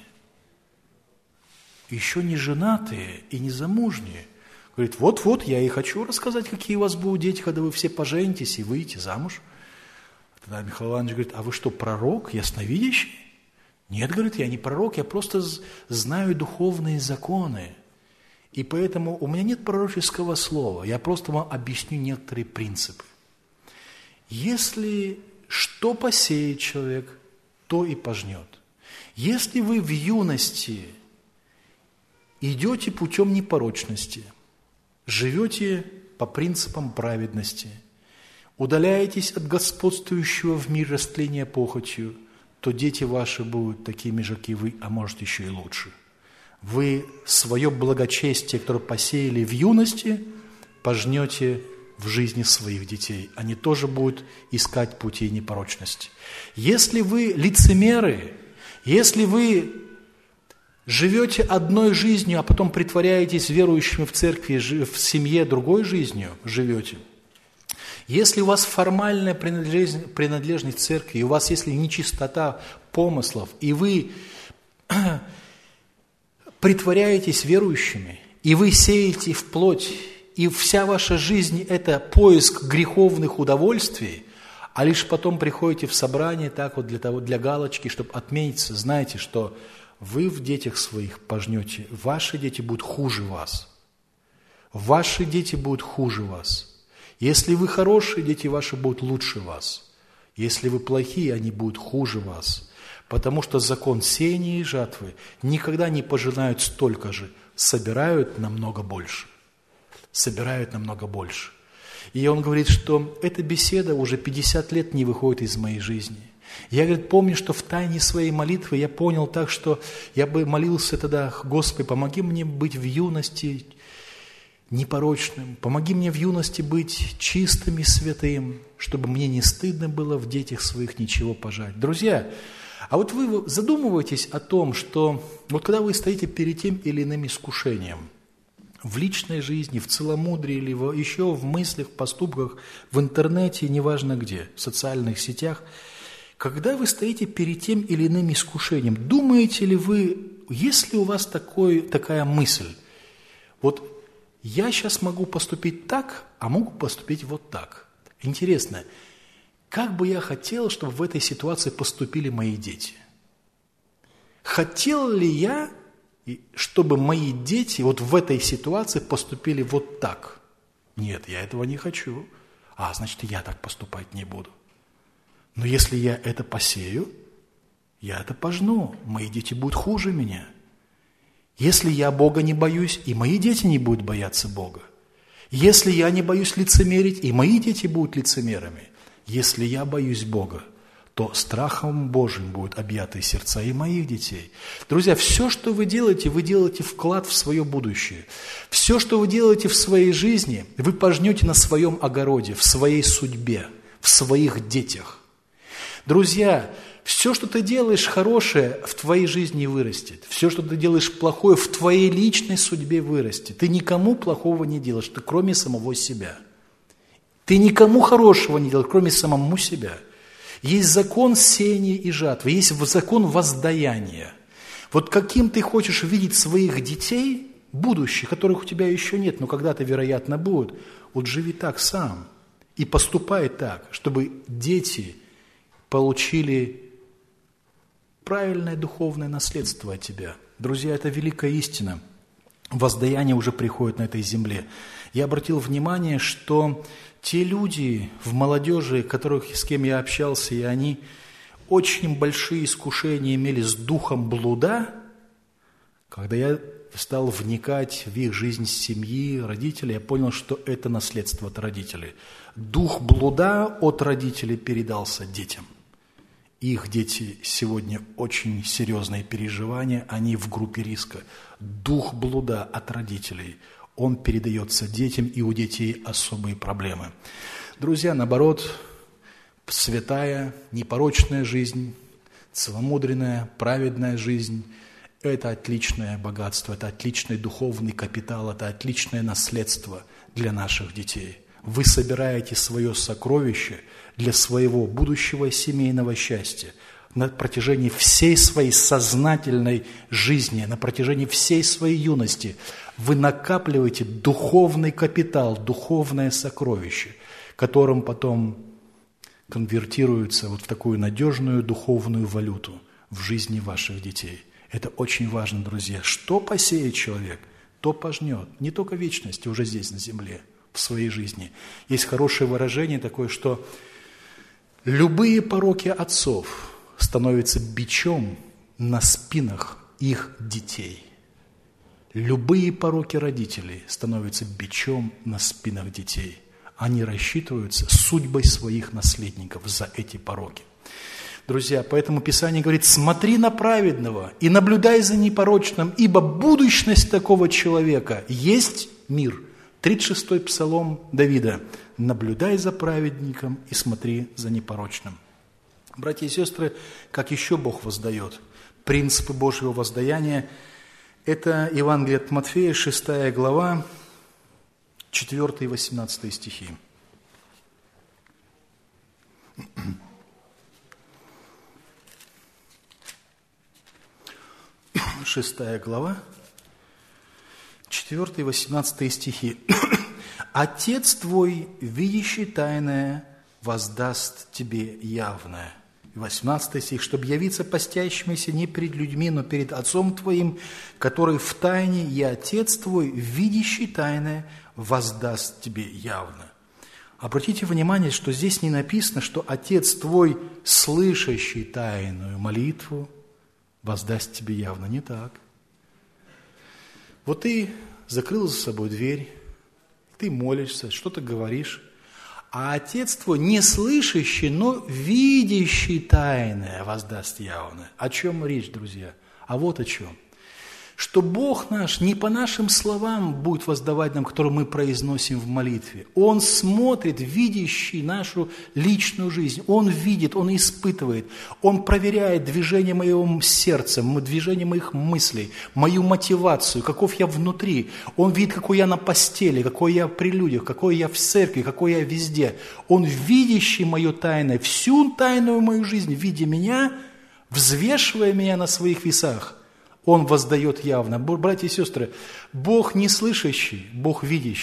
Speaker 1: еще не женатые и не замужние». Говорит: «Вот-вот, я и хочу рассказать, какие у вас будут дети, когда вы все поженитесь и выйдете замуж». Тогда Михаил Иванович говорит: «А вы что, пророк, ясновидящий?» «Нет, говорит, я не пророк, я просто знаю духовные законы. И поэтому у меня нет пророческого слова, я просто вам объясню некоторые принципы. Если что посеет человек, то и пожнет. Если вы в юности идете путем непорочности, живете по принципам праведности, удаляетесь от господствующего в мире растления похотью, то дети ваши будут такими же, как и вы, а может еще и лучше. Вы свое благочестие, которое посеяли в юности, пожнете в жизни своих детей. Они тоже будут искать пути непорочности. Если вы лицемеры, если вы живете одной жизнью, а потом притворяетесь верующими в церкви, в семье другой жизнью живете, если у вас формальная принадлежность к церкви, и у вас если нечистота помыслов, и вы притворяетесь верующими, и вы сеете в плоть, и вся ваша жизнь – это поиск греховных удовольствий, а лишь потом приходите в собрание так вот для галочки, чтобы отметиться, знаете, что вы в детях своих пожнете, ваши дети будут хуже вас. Ваши дети будут хуже вас. Если вы хорошие, дети ваши будут лучше вас. Если вы плохие, они будут хуже вас. Потому что закон сеяния и жатвы никогда не пожинают столько же, собирают намного больше. Собирают намного больше. И он говорит, что эта беседа уже 50 лет не выходит из моей жизни. Я, говорит, помню, что в тайне своей молитвы я понял так, что я бы молился тогда: Господи, помоги мне быть в юности непорочным, помоги мне в юности быть чистым и святым, чтобы мне не стыдно было в детях своих ничего пожать. Друзья, а вот вы задумываетесь о том, что вот когда вы стоите перед тем или иным искушением, в личной жизни, в целомудрии или еще в мыслях, поступках, в интернете, неважно где, в социальных сетях, когда вы стоите перед тем или иным искушением, думаете ли вы, есть ли у вас такая мысль: вот я сейчас могу поступить так, а могу поступить вот так. Интересно, как бы я хотел, чтобы в этой ситуации поступили мои дети? Хотел ли я, чтобы мои дети вот в этой ситуации поступили вот так? Нет, я этого не хочу. значит, и я так поступать не буду. Но если я это посею, я это пожну, мои дети будут хуже меня. Если я Бога не боюсь, и мои дети не будут бояться Бога. Если я не боюсь лицемерить, и мои дети будут лицемерами. Если я боюсь Бога, то страхом Божьим будут объяты сердца и моих детей. Друзья, все, что вы делаете вклад в свое будущее. Все, что вы делаете в своей жизни, вы пожнете на своем огороде, в своей судьбе, в своих детях. Друзья, все, что ты делаешь хорошее, в твоей жизни вырастет. Все, что ты делаешь плохое, в твоей личной судьбе вырастет. Ты никому плохого не делаешь, ты кроме самого себя. Ты никому хорошего не делаешь, кроме самому себя. Есть закон сеяния и жатвы, есть закон воздаяния. Вот каким ты хочешь видеть своих детей, будущих, которых у тебя еще нет, но когда-то, вероятно, будут, вот живи так сам и поступай так, чтобы дети получили правильное духовное наследство от тебя. Друзья, это великая истина. Воздаяние уже приходит на этой земле. Я обратил внимание, что те люди в молодежи, с кем я общался, и они очень большие искушения имели с духом блуда, когда я стал вникать в их жизнь семьи, родителей, я понял, что это наследство от родителей. Дух блуда от родителей передался детям. Их дети сегодня очень серьезные переживания, они в группе риска. Дух блуда от родителей, он передается детям, и у детей особые проблемы. Друзья, наоборот, святая, непорочная жизнь, целомудренная, праведная жизнь – это отличное богатство, это отличный духовный капитал, это отличное наследство для наших детей. Вы собираете свое сокровище для своего будущего семейного счастья на протяжении всей своей сознательной жизни, на протяжении всей своей юности. Вы накапливаете духовный капитал, духовное сокровище, которым потом конвертируется вот в такую надежную духовную валюту в жизни ваших детей. Это очень важно, друзья. Что посеет человек, то пожнет. Не только вечность уже здесь, на земле, в своей жизни. Есть хорошее выражение такое, что любые пороки отцов становятся бичом на спинах их детей. Любые пороки родителей становятся бичом на спинах детей. Они рассчитываются судьбой своих наследников за эти пороки. Друзья, поэтому Писание говорит: смотри на праведного и наблюдай за непорочным, ибо будущность такого человека есть мир. 36-й псалом Давида. Наблюдай за праведником и смотри за непорочным. Братья и сестры, как еще Бог воздает? Принципы Божьего воздаяния – это Евангелие от Матфея, 6 глава, 4 и 18 стихи. 6 глава, 4 и 18 стихи. «Отец твой, видящий тайное, воздаст тебе явное». 18 стих. «Чтобы явиться постящимися не перед людьми, но перед Отцом твоим, который в тайне, и Отец твой, видящий тайное, воздаст тебе явно». Обратите внимание, что здесь не написано, что Отец твой, слышащий тайную молитву, воздаст тебе явно. Не так. Вот ты закрыл за собой дверь, ты молишься, что-то говоришь, а Отец твой, не слышащий, но видящий тайное, воздаст явно. О чем речь, друзья? А вот о чем. Что Бог наш не по нашим словам будет воздавать нам, которые мы произносим в молитве. Он смотрит, видящий нашу личную жизнь. Он видит, Он испытывает, Он проверяет движение моего сердца, движение моих мыслей, мою мотивацию, каков я внутри. Он видит, какой я на постели, какой я при людях, какой я в церкви, какой я везде. Он видящий мое тайное, всю тайную мою жизнь, видя меня, взвешивая меня на своих весах. Он воздает явно. Братья и сестры, Бог не слышащий, Бог видящий.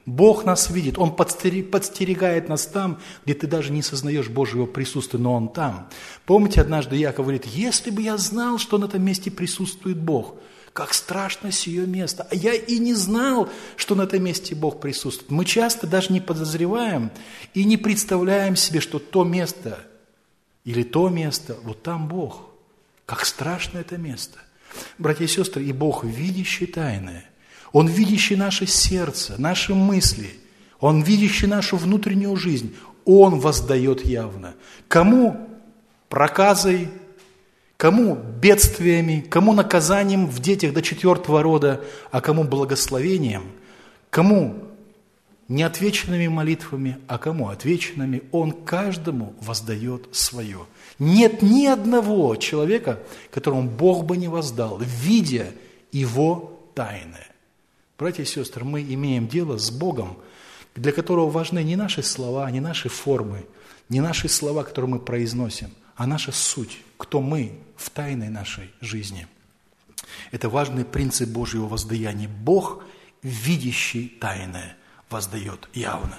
Speaker 1: Бог нас видит, Он подстерегает нас там, где ты даже не сознаешь Божьего присутствия, но Он там. Помните, однажды Яков говорит: если бы я знал, что на этом месте присутствует Бог, как страшно сие место. А я и не знал, что на этом месте Бог присутствует. Мы часто даже не подозреваем и не представляем себе, что то место или то место, вот там Бог. Как страшно это место. Братья и сестры, и Бог, видящий тайное, Он видящий наше сердце, наши мысли, Он видящий нашу внутреннюю жизнь, Он воздает явно. Кому проказой, кому бедствиями, кому наказанием в детях до 4-го рода, а кому благословением, кому неотвеченными молитвами, а кому отвеченными, Он каждому воздает свое. Нет ни одного человека, которому Бог бы не воздал, видя Его тайное. Братья и сестры, мы имеем дело с Богом, для которого важны не наши слова, не наши формы, не наши слова, которые мы произносим, а наша суть, кто мы в тайной нашей жизни. Это важный принцип Божьего воздаяния. Бог, видящий тайное, воздает явно.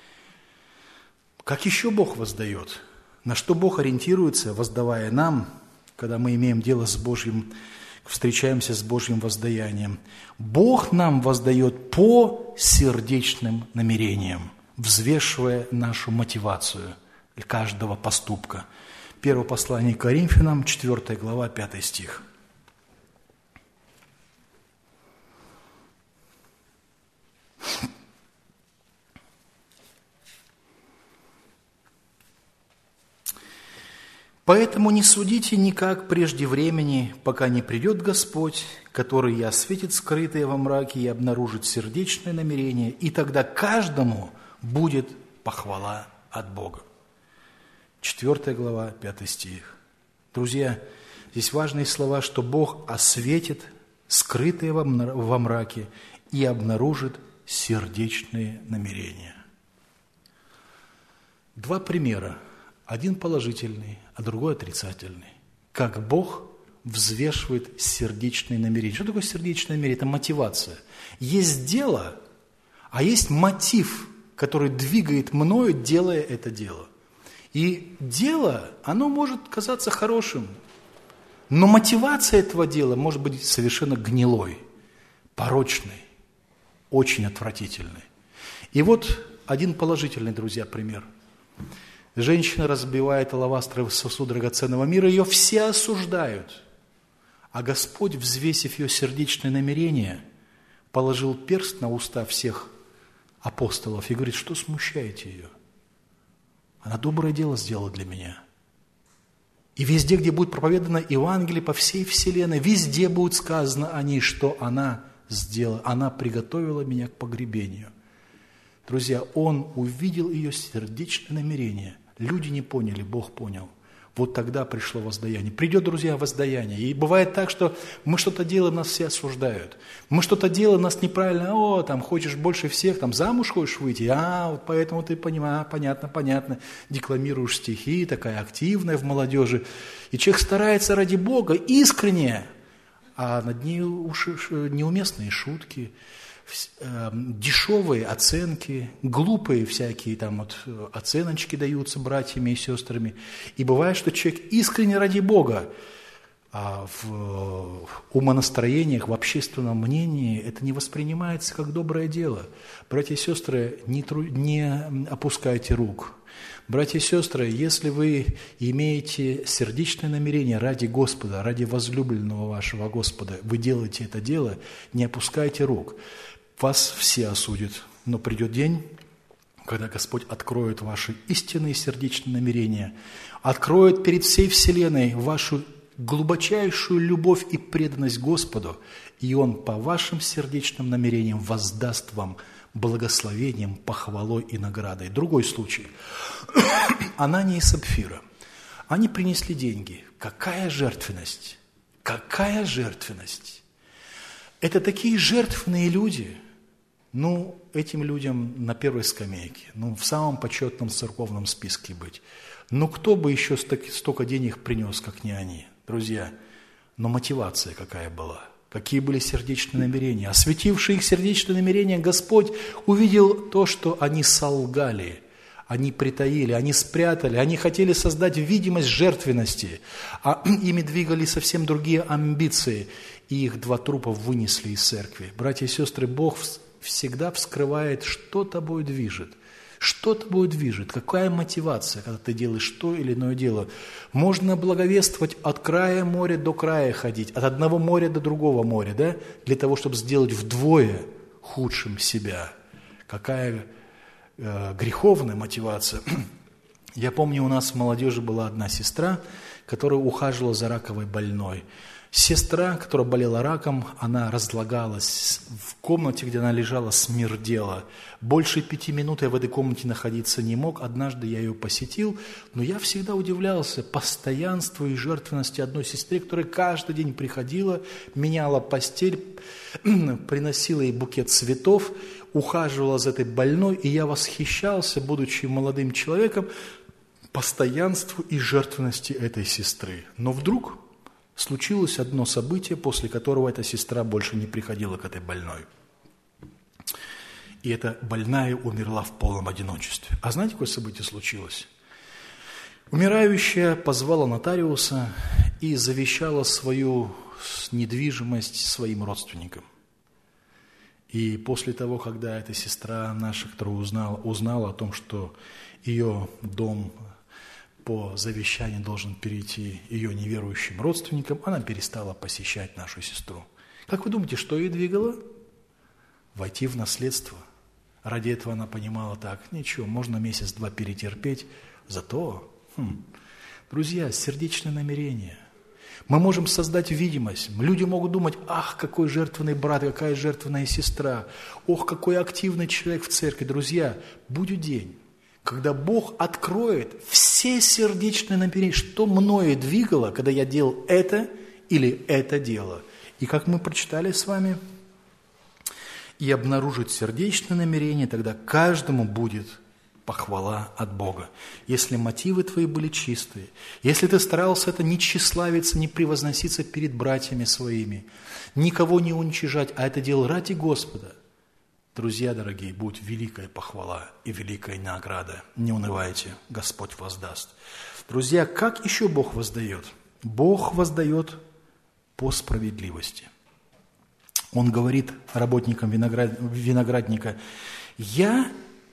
Speaker 1: Как еще Бог воздает? На что Бог ориентируется, воздавая нам, когда мы имеем дело с Божьим, встречаемся с Божьим воздаянием? Бог нам воздает по сердечным намерениям, взвешивая нашу мотивацию каждого поступка. Первое послание к Коринфянам, 4 глава, 5 стих. «Поэтому не судите никак прежде времени, пока не придет Господь, который и осветит скрытые во мраке и обнаружит сердечное намерение, и тогда каждому будет похвала от Бога». 4 глава, 5 стих. Друзья, здесь важные слова, что Бог осветит скрытые во мраке и обнаружит сердечные намерения. Два примера. Один положительный, а другой отрицательный. Как Бог взвешивает сердечные намерения. Что такое сердечное намерение? Это мотивация. Есть дело, а есть мотив, который двигает мною, делая это дело. И дело, оно может казаться хорошим, но мотивация этого дела может быть совершенно гнилой, порочной, очень отвратительной. И вот один положительный, друзья, пример. Женщина разбивает алавастровый сосуд драгоценного мира, ее все осуждают. А Господь, взвесив ее сердечное намерение, положил перст на уста всех апостолов и говорит: что смущаете ее? Она доброе дело сделала для меня. И везде, где будет проповедано Евангелие по всей вселенной, везде будет сказано о ней, что она сделала. Она приготовила меня к погребению. Друзья, Он увидел ее сердечное намерение. Люди не поняли, Бог понял. Вот тогда пришло воздаяние. Придет, друзья, воздаяние. И бывает так, что мы что-то делаем, нас все осуждают. Мы что-то делаем, нас неправильно. Там хочешь больше всех, там замуж хочешь выйти. Вот поэтому ты понимаешь, понятно. Декламируешь стихи, такая активная в молодежи. И человек старается ради Бога искренне, а над ней неуместные шутки, дешевые оценки, глупые всякие там вот оценочки даются братьями и сестрами. И бывает, что человек искренне ради Бога, а в умонастроениях, в общественном мнении это не воспринимается как доброе дело. Братья и сестры, не опускайте рук. Братья и сестры, если вы имеете сердечное намерение ради Господа, ради возлюбленного вашего Господа, вы делаете это дело, не опускайте рук. Вас все осудят, но придет день, когда Господь откроет ваши истинные сердечные намерения, откроет перед всей вселенной вашу глубочайшую любовь и преданность Господу, и Он по вашим сердечным намерениям воздаст вам благословением, похвалой и наградой. Другой случай. Анания и Сапфира. Они принесли деньги. Какая жертвенность! Какая жертвенность! Это такие жертвенные люди. Этим людям на первой скамейке, в самом почетном церковном списке быть. Кто бы еще столько денег принес, как не они, друзья? Но мотивация какая была? Какие были сердечные намерения. Осветившие их сердечные намерения, Господь увидел то, что они солгали, они притаили, они спрятали, они хотели создать видимость жертвенности, а ими двигали совсем другие амбиции, и их 2 трупа вынесли из церкви. Братья и сестры, Бог всегда вскрывает, что тобой движет. Что тобой движет? Какая мотивация, когда ты делаешь то или иное дело? Можно благовествовать от края моря до края ходить, от одного моря до другого моря, да? Для того, чтобы сделать вдвое худшим себя. Какая греховная мотивация. Я помню, у нас в молодежи была одна сестра, которая ухаживала за раковой больной. Сестра, которая болела раком, она разлагалась в комнате, где она лежала, смердела. Больше 5 минут я в этой комнате находиться не мог. Однажды я ее посетил, но я всегда удивлялся постоянству и жертвенности одной сестры, которая каждый день приходила, меняла постель, приносила ей букет цветов, ухаживала за этой больной, и я восхищался, будучи молодым человеком, постоянству и жертвенности этой сестры. Но вдруг случилось одно событие, после которого эта сестра больше не приходила к этой больной. И эта больная умерла в полном одиночестве. А знаете, какое событие случилось? Умирающая позвала нотариуса и завещала свою недвижимость своим родственникам. И после того, когда эта сестра наша, которая узнала о том, что ее дом по завещанию должен перейти ее неверующим родственникам, она перестала посещать нашу сестру. Как вы думаете, что ее двигало? Войти в наследство. Ради этого она понимала так, ничего, можно месяц-два перетерпеть, зато, друзья, сердечное намерение. Мы можем создать видимость. Люди могут думать, ах, какой жертвенный брат, какая жертвенная сестра, ох, какой активный человек в церкви. Друзья, будет день, когда Бог откроет все сердечные намерения, что мною двигало, когда я делал это или это дело. И как мы прочитали с вами, и обнаружить сердечное намерение, тогда каждому будет похвала от Бога. Если мотивы твои были чистые, если ты старался это не тщеславиться, не превозноситься перед братьями своими, никого не уничижать, а это делал ради Господа, друзья дорогие, будет великая похвала и великая награда. Не унывайте, Господь воздаст. Друзья, как еще Бог воздает? Бог воздает по справедливости. Он говорит работникам виноградника, «Я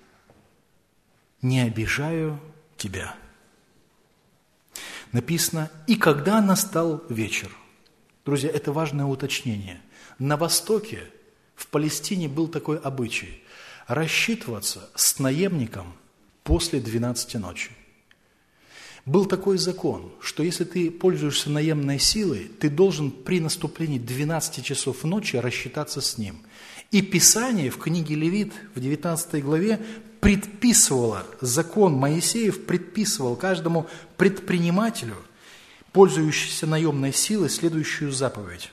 Speaker 1: не обижаю тебя». Написано, «И когда настал вечер». Друзья, это важное уточнение. На Востоке, в Палестине был такой обычай – рассчитываться с наемником после 12 ночи. Был такой закон, что если ты пользуешься наемной силой, ты должен при наступлении 12 часов ночи рассчитаться с ним. И Писание в книге Левит в 19 главе предписывало, закон Моисеев предписывал каждому предпринимателю, пользующемуся наемной силой, следующую заповедь.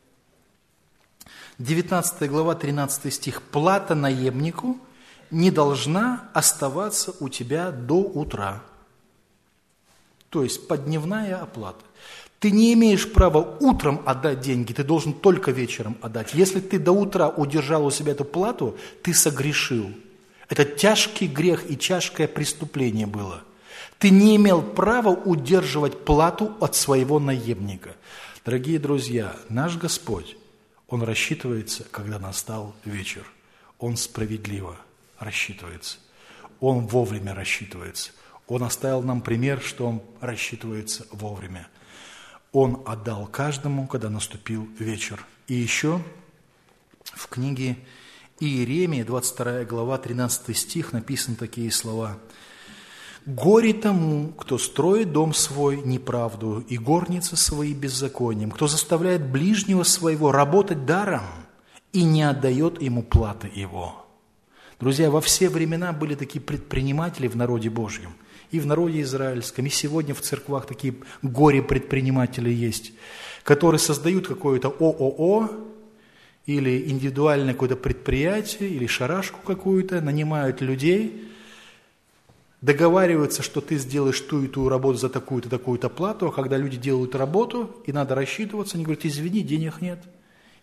Speaker 1: 19 глава, 13 стих. «Плата наемнику не должна оставаться у тебя до утра». То есть подневная оплата. Ты не имеешь права утром отдать деньги, ты должен только вечером отдать. Если ты до утра удержал у себя эту плату, ты согрешил. Это тяжкий грех и тяжкое преступление было. Ты не имел права удерживать плату от своего наемника. Дорогие друзья, наш Господь, Он рассчитывается, когда настал вечер. Он справедливо рассчитывается. Он вовремя рассчитывается. Он оставил нам пример, что Он рассчитывается вовремя. Он отдал каждому, когда наступил вечер. И еще в книге Иеремии, 22 глава, 13 стих, написаны такие слова. «Горе тому, кто строит дом свой неправду и горницы свои беззаконием, кто заставляет ближнего своего работать даром и не отдает ему платы его». Друзья, во все времена были такие предприниматели в народе Божьем. И в народе израильском, и сегодня в церквах такие горе-предприниматели есть, которые создают какое-то ООО или индивидуальное какое-то предприятие, или шарашку какую-то, нанимают людей, договариваются, что ты сделаешь ту и ту работу за такую-то, такую-то плату, а когда люди делают работу, и надо рассчитываться, они говорят, извини, денег нет.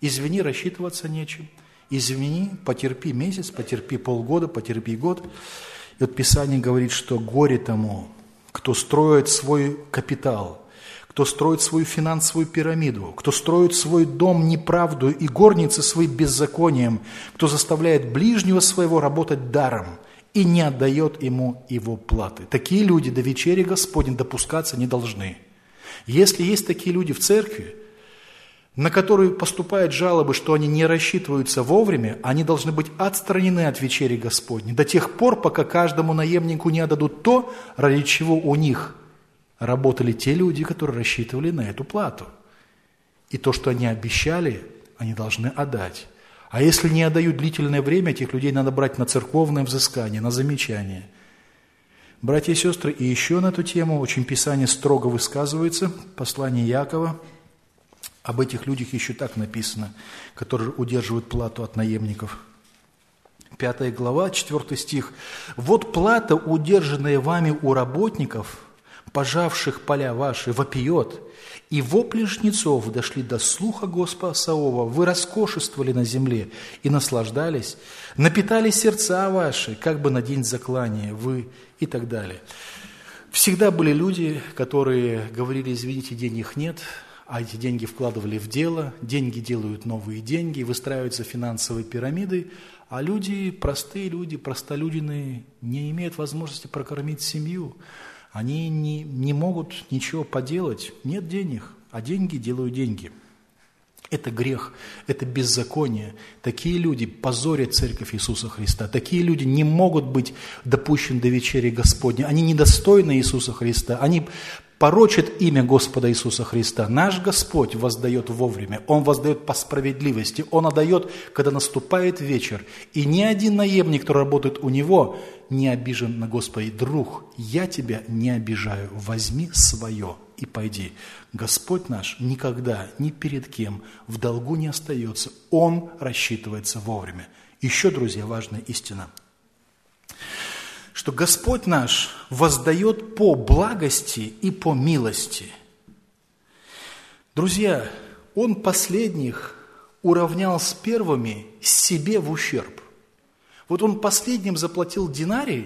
Speaker 1: Извини, рассчитываться нечем. Извини, потерпи месяц, потерпи полгода, потерпи год. И вот Писание говорит, что горе тому, кто строит свой капитал, кто строит свою финансовую пирамиду, кто строит свой дом неправду и горницы свои беззаконием, кто заставляет ближнего своего работать даром и не отдает ему его платы. Такие люди до вечери Господней допускаться не должны. Если есть такие люди в церкви, на которые поступают жалобы, что они не рассчитываются вовремя, они должны быть отстранены от вечери Господней до тех пор, пока каждому наемнику не отдадут то, ради чего у них работали те люди, которые рассчитывали на эту плату. И то, что они обещали, они должны отдать. А если не отдают длительное время, этих людей надо брать на церковное взыскание, на замечание. Братья и сестры, и еще на эту тему очень Писание строго высказывается, послание Иакова. Об этих людях еще так написано, которые удерживают плату от наемников. 5 глава, 4 стих. «Вот плата, удержанная вами у работников, пожавших поля ваши, вопиет, и вопли жнецов дошли до слуха Господа Савова. Вы роскошествовали на земле и наслаждались, напитали сердца ваши, как бы на день заклания, вы» и так далее. Всегда были люди, которые говорили: извините, денег нет, а эти деньги вкладывали в дело, деньги делают новые деньги, выстраиваются финансовые пирамиды, а люди, простые люди, простолюдины, не имеют возможности прокормить семью. Они не могут ничего поделать, нет денег, а деньги делают деньги. Это грех, это беззаконие. Такие люди позорят Церковь Иисуса Христа. Такие люди не могут быть допущены до вечери Господней. Они недостойны Иисуса Христа. Они порочит имя Господа Иисуса Христа. Наш Господь воздает вовремя, Он воздает по справедливости, Он отдает, когда наступает вечер. И ни один наемник, который работает у Него, не обижен на Господа. Друг, я тебя не обижаю, возьми свое и пойди. Господь наш никогда ни перед кем в долгу не остается, Он рассчитывается вовремя. Еще, друзья, важная истина, что Господь наш воздает по благости и по милости. Друзья, Он последних уравнял с первыми себе в ущерб. Вот Он последним заплатил динарий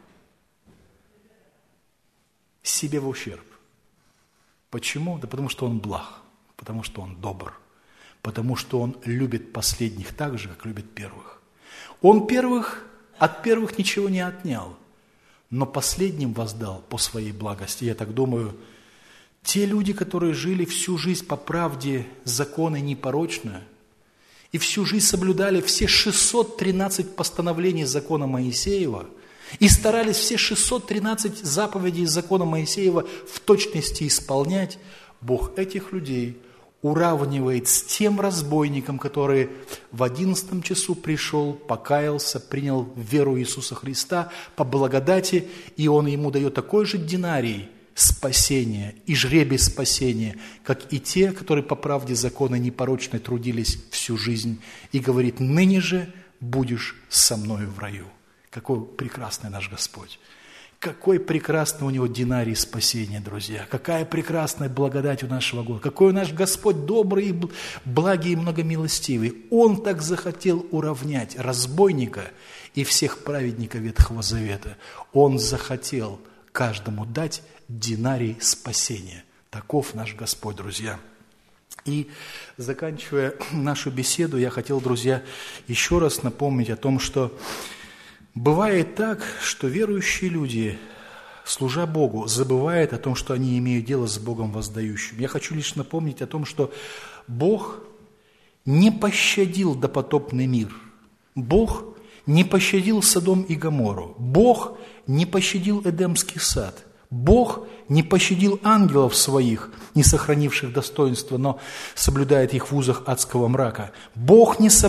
Speaker 1: себе в ущерб. Почему? Да потому что Он благ, потому что Он добр, потому что Он любит последних так же, как любит первых. Он от первых ничего не отнял, но последним воздал по своей благости. Я так думаю, те люди, которые жили всю жизнь по правде закона непорочно, и всю жизнь соблюдали все 613 постановлений закона Моисеева, и старались все 613 заповедей закона Моисеева в точности исполнять, Бог этих людей уравнивает с тем разбойником, который в 11 часу пришел, покаялся, принял веру Иисуса Христа по благодати, и Он ему дает такой же динарий спасения и жребий спасения, как и те, которые по правде закона непорочной трудились всю жизнь, и говорит: ныне же будешь со мною в раю. Какой прекрасный наш Господь! Какой прекрасный у Него динарий спасения, друзья! Какая прекрасная благодать у нашего Господа! Какой наш Господь добрый, благий и многомилостивый! Он так захотел уравнять разбойника и всех праведников Ветхого Завета. Он захотел каждому дать динарий спасения. Таков наш Господь, друзья! И заканчивая нашу беседу, я хотел, друзья, еще раз напомнить о том, что бывает так, что верующие люди, служа Богу, забывают о том, что они имеют дело с Богом воздающим. Я хочу лишь напомнить о том, что Бог не пощадил допотопный мир. Бог не пощадил Содом и Гоморру. Бог не пощадил Эдемский сад. Бог не пощадил ангелов своих, не сохранивших достоинства, но соблюдает их в узах адского мрака. Бог не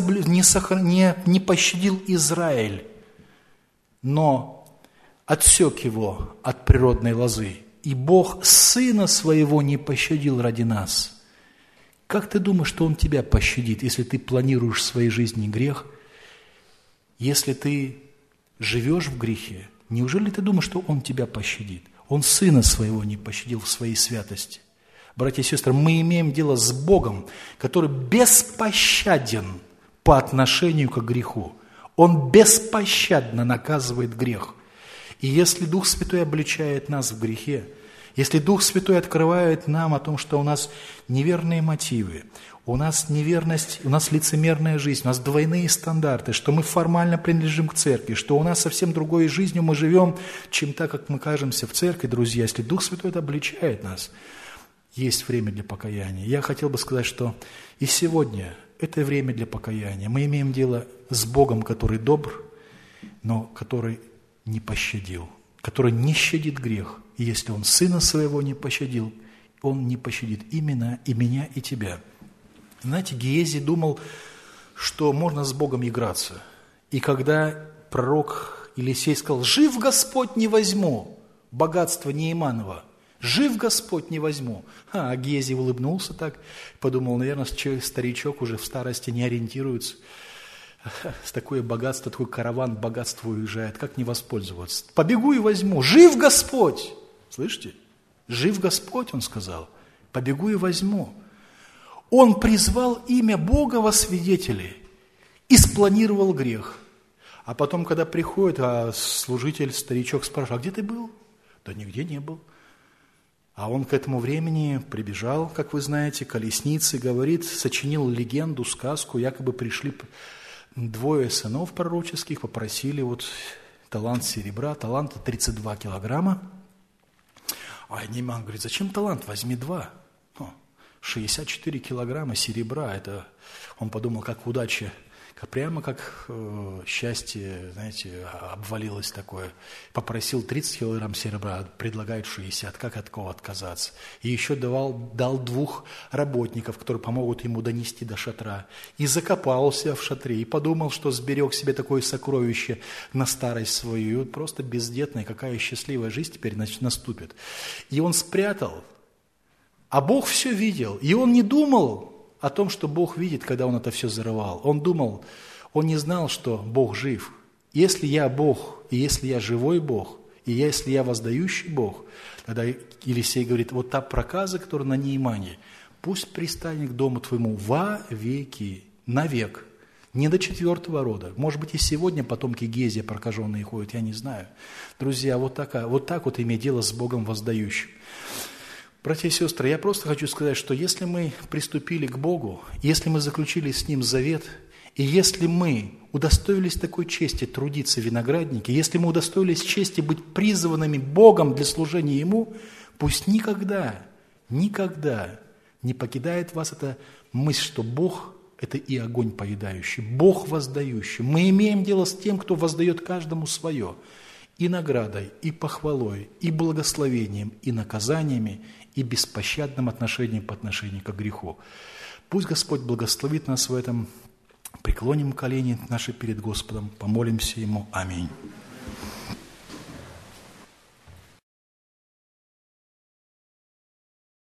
Speaker 1: пощадил Израиль, но отсек его от природной лозы. И Бог Сына Своего не пощадил ради нас. Как ты думаешь, что Он тебя пощадит, если ты планируешь в своей жизни грех? Если ты живешь в грехе, неужели ты думаешь, что Он тебя пощадит? Он Сына Своего не пощадил в Своей святости. Братья и сестры, мы имеем дело с Богом, который беспощаден по отношению к греху. Он беспощадно наказывает грех. И если Дух Святой обличает нас в грехе, если Дух Святой открывает нам о том, что у нас неверные мотивы, у нас неверность, у нас лицемерная жизнь, у нас двойные стандарты, что мы формально принадлежим к церкви, что у нас совсем другой жизнью мы живем, чем так, как мы кажемся в церкви, друзья. Если Дух Святой это обличает нас, есть время для покаяния. Я хотел бы сказать, что и сегодня это время для покаяния. Мы имеем дело с Богом, который добр, но который не пощадил, который не щадит грех. И если Он Сына Своего не пощадил, Он не пощадит именно и меня, и тебя. Знаете, Гиези думал, что можно с Богом играться. И когда пророк Елисей сказал: «Жив Господь, не возьму богатство Неиманова, жив Господь, не возьму». А Гиези улыбнулся так, подумал, наверное, старичок уже в старости не ориентируется. С такое богатство, такой караван богатства уезжает, как не воспользоваться? Побегу и возьму. Жив Господь! Слышите? Жив Господь, он сказал. Побегу и возьму. Он призвал имя Бога во свидетели и спланировал грех. А потом, когда приходит, служитель, старичок спрашивает: «А где ты был?» Да нигде не был. А он к этому времени прибежал, как вы знаете, колесницы, говорит, сочинил легенду, сказку, якобы пришли двое сынов пророческих, попросили талант серебра, таланта 32 килограмма. А Нейман говорит: «Зачем талант? Возьми 2. 64 килограмма серебра». Это он подумал, как удача, прямо как счастье, знаете, обвалилось такое. Попросил 30 килограмм серебра, предлагает 60. Как от кого отказаться? И еще дал 2 работников, которые помогут ему донести до шатра. И закопался в шатре, и подумал, что сберег себе такое сокровище на старость свою. И просто бездетная, какая счастливая жизнь теперь наступит. И он спрятал. А Бог все видел, и он не думал о том, что Бог видит, когда он это все зарывал. Он думал, он не знал, что Бог жив. Если я Бог, и если я живой Бог, и если я воздающий Бог, тогда Елисей говорит: «Вот та проказа, которая на Неймане, пусть пристанет к дому твоему во веки, навек». Не до 4-го рода. Может быть, и сегодня потомки Гезия прокаженные ходят, я не знаю. Друзья, вот так иметь дело с Богом воздающим. Братья и сестры, я просто хочу сказать, что если мы приступили к Богу, если мы заключили с Ним завет, и если мы удостоились такой чести трудиться в винограднике, если мы удостоились чести быть призванными Богом для служения Ему, пусть никогда не покидает вас эта мысль, что Бог – это и огонь поедающий, Бог воздающий. Мы имеем дело с тем, кто воздает каждому свое, и наградой, и похвалой, и благословением, и наказаниями, и беспощадным отношением по отношению к греху. Пусть Господь благословит нас в этом. Преклоним колени наши перед Господом, помолимся Ему. Аминь.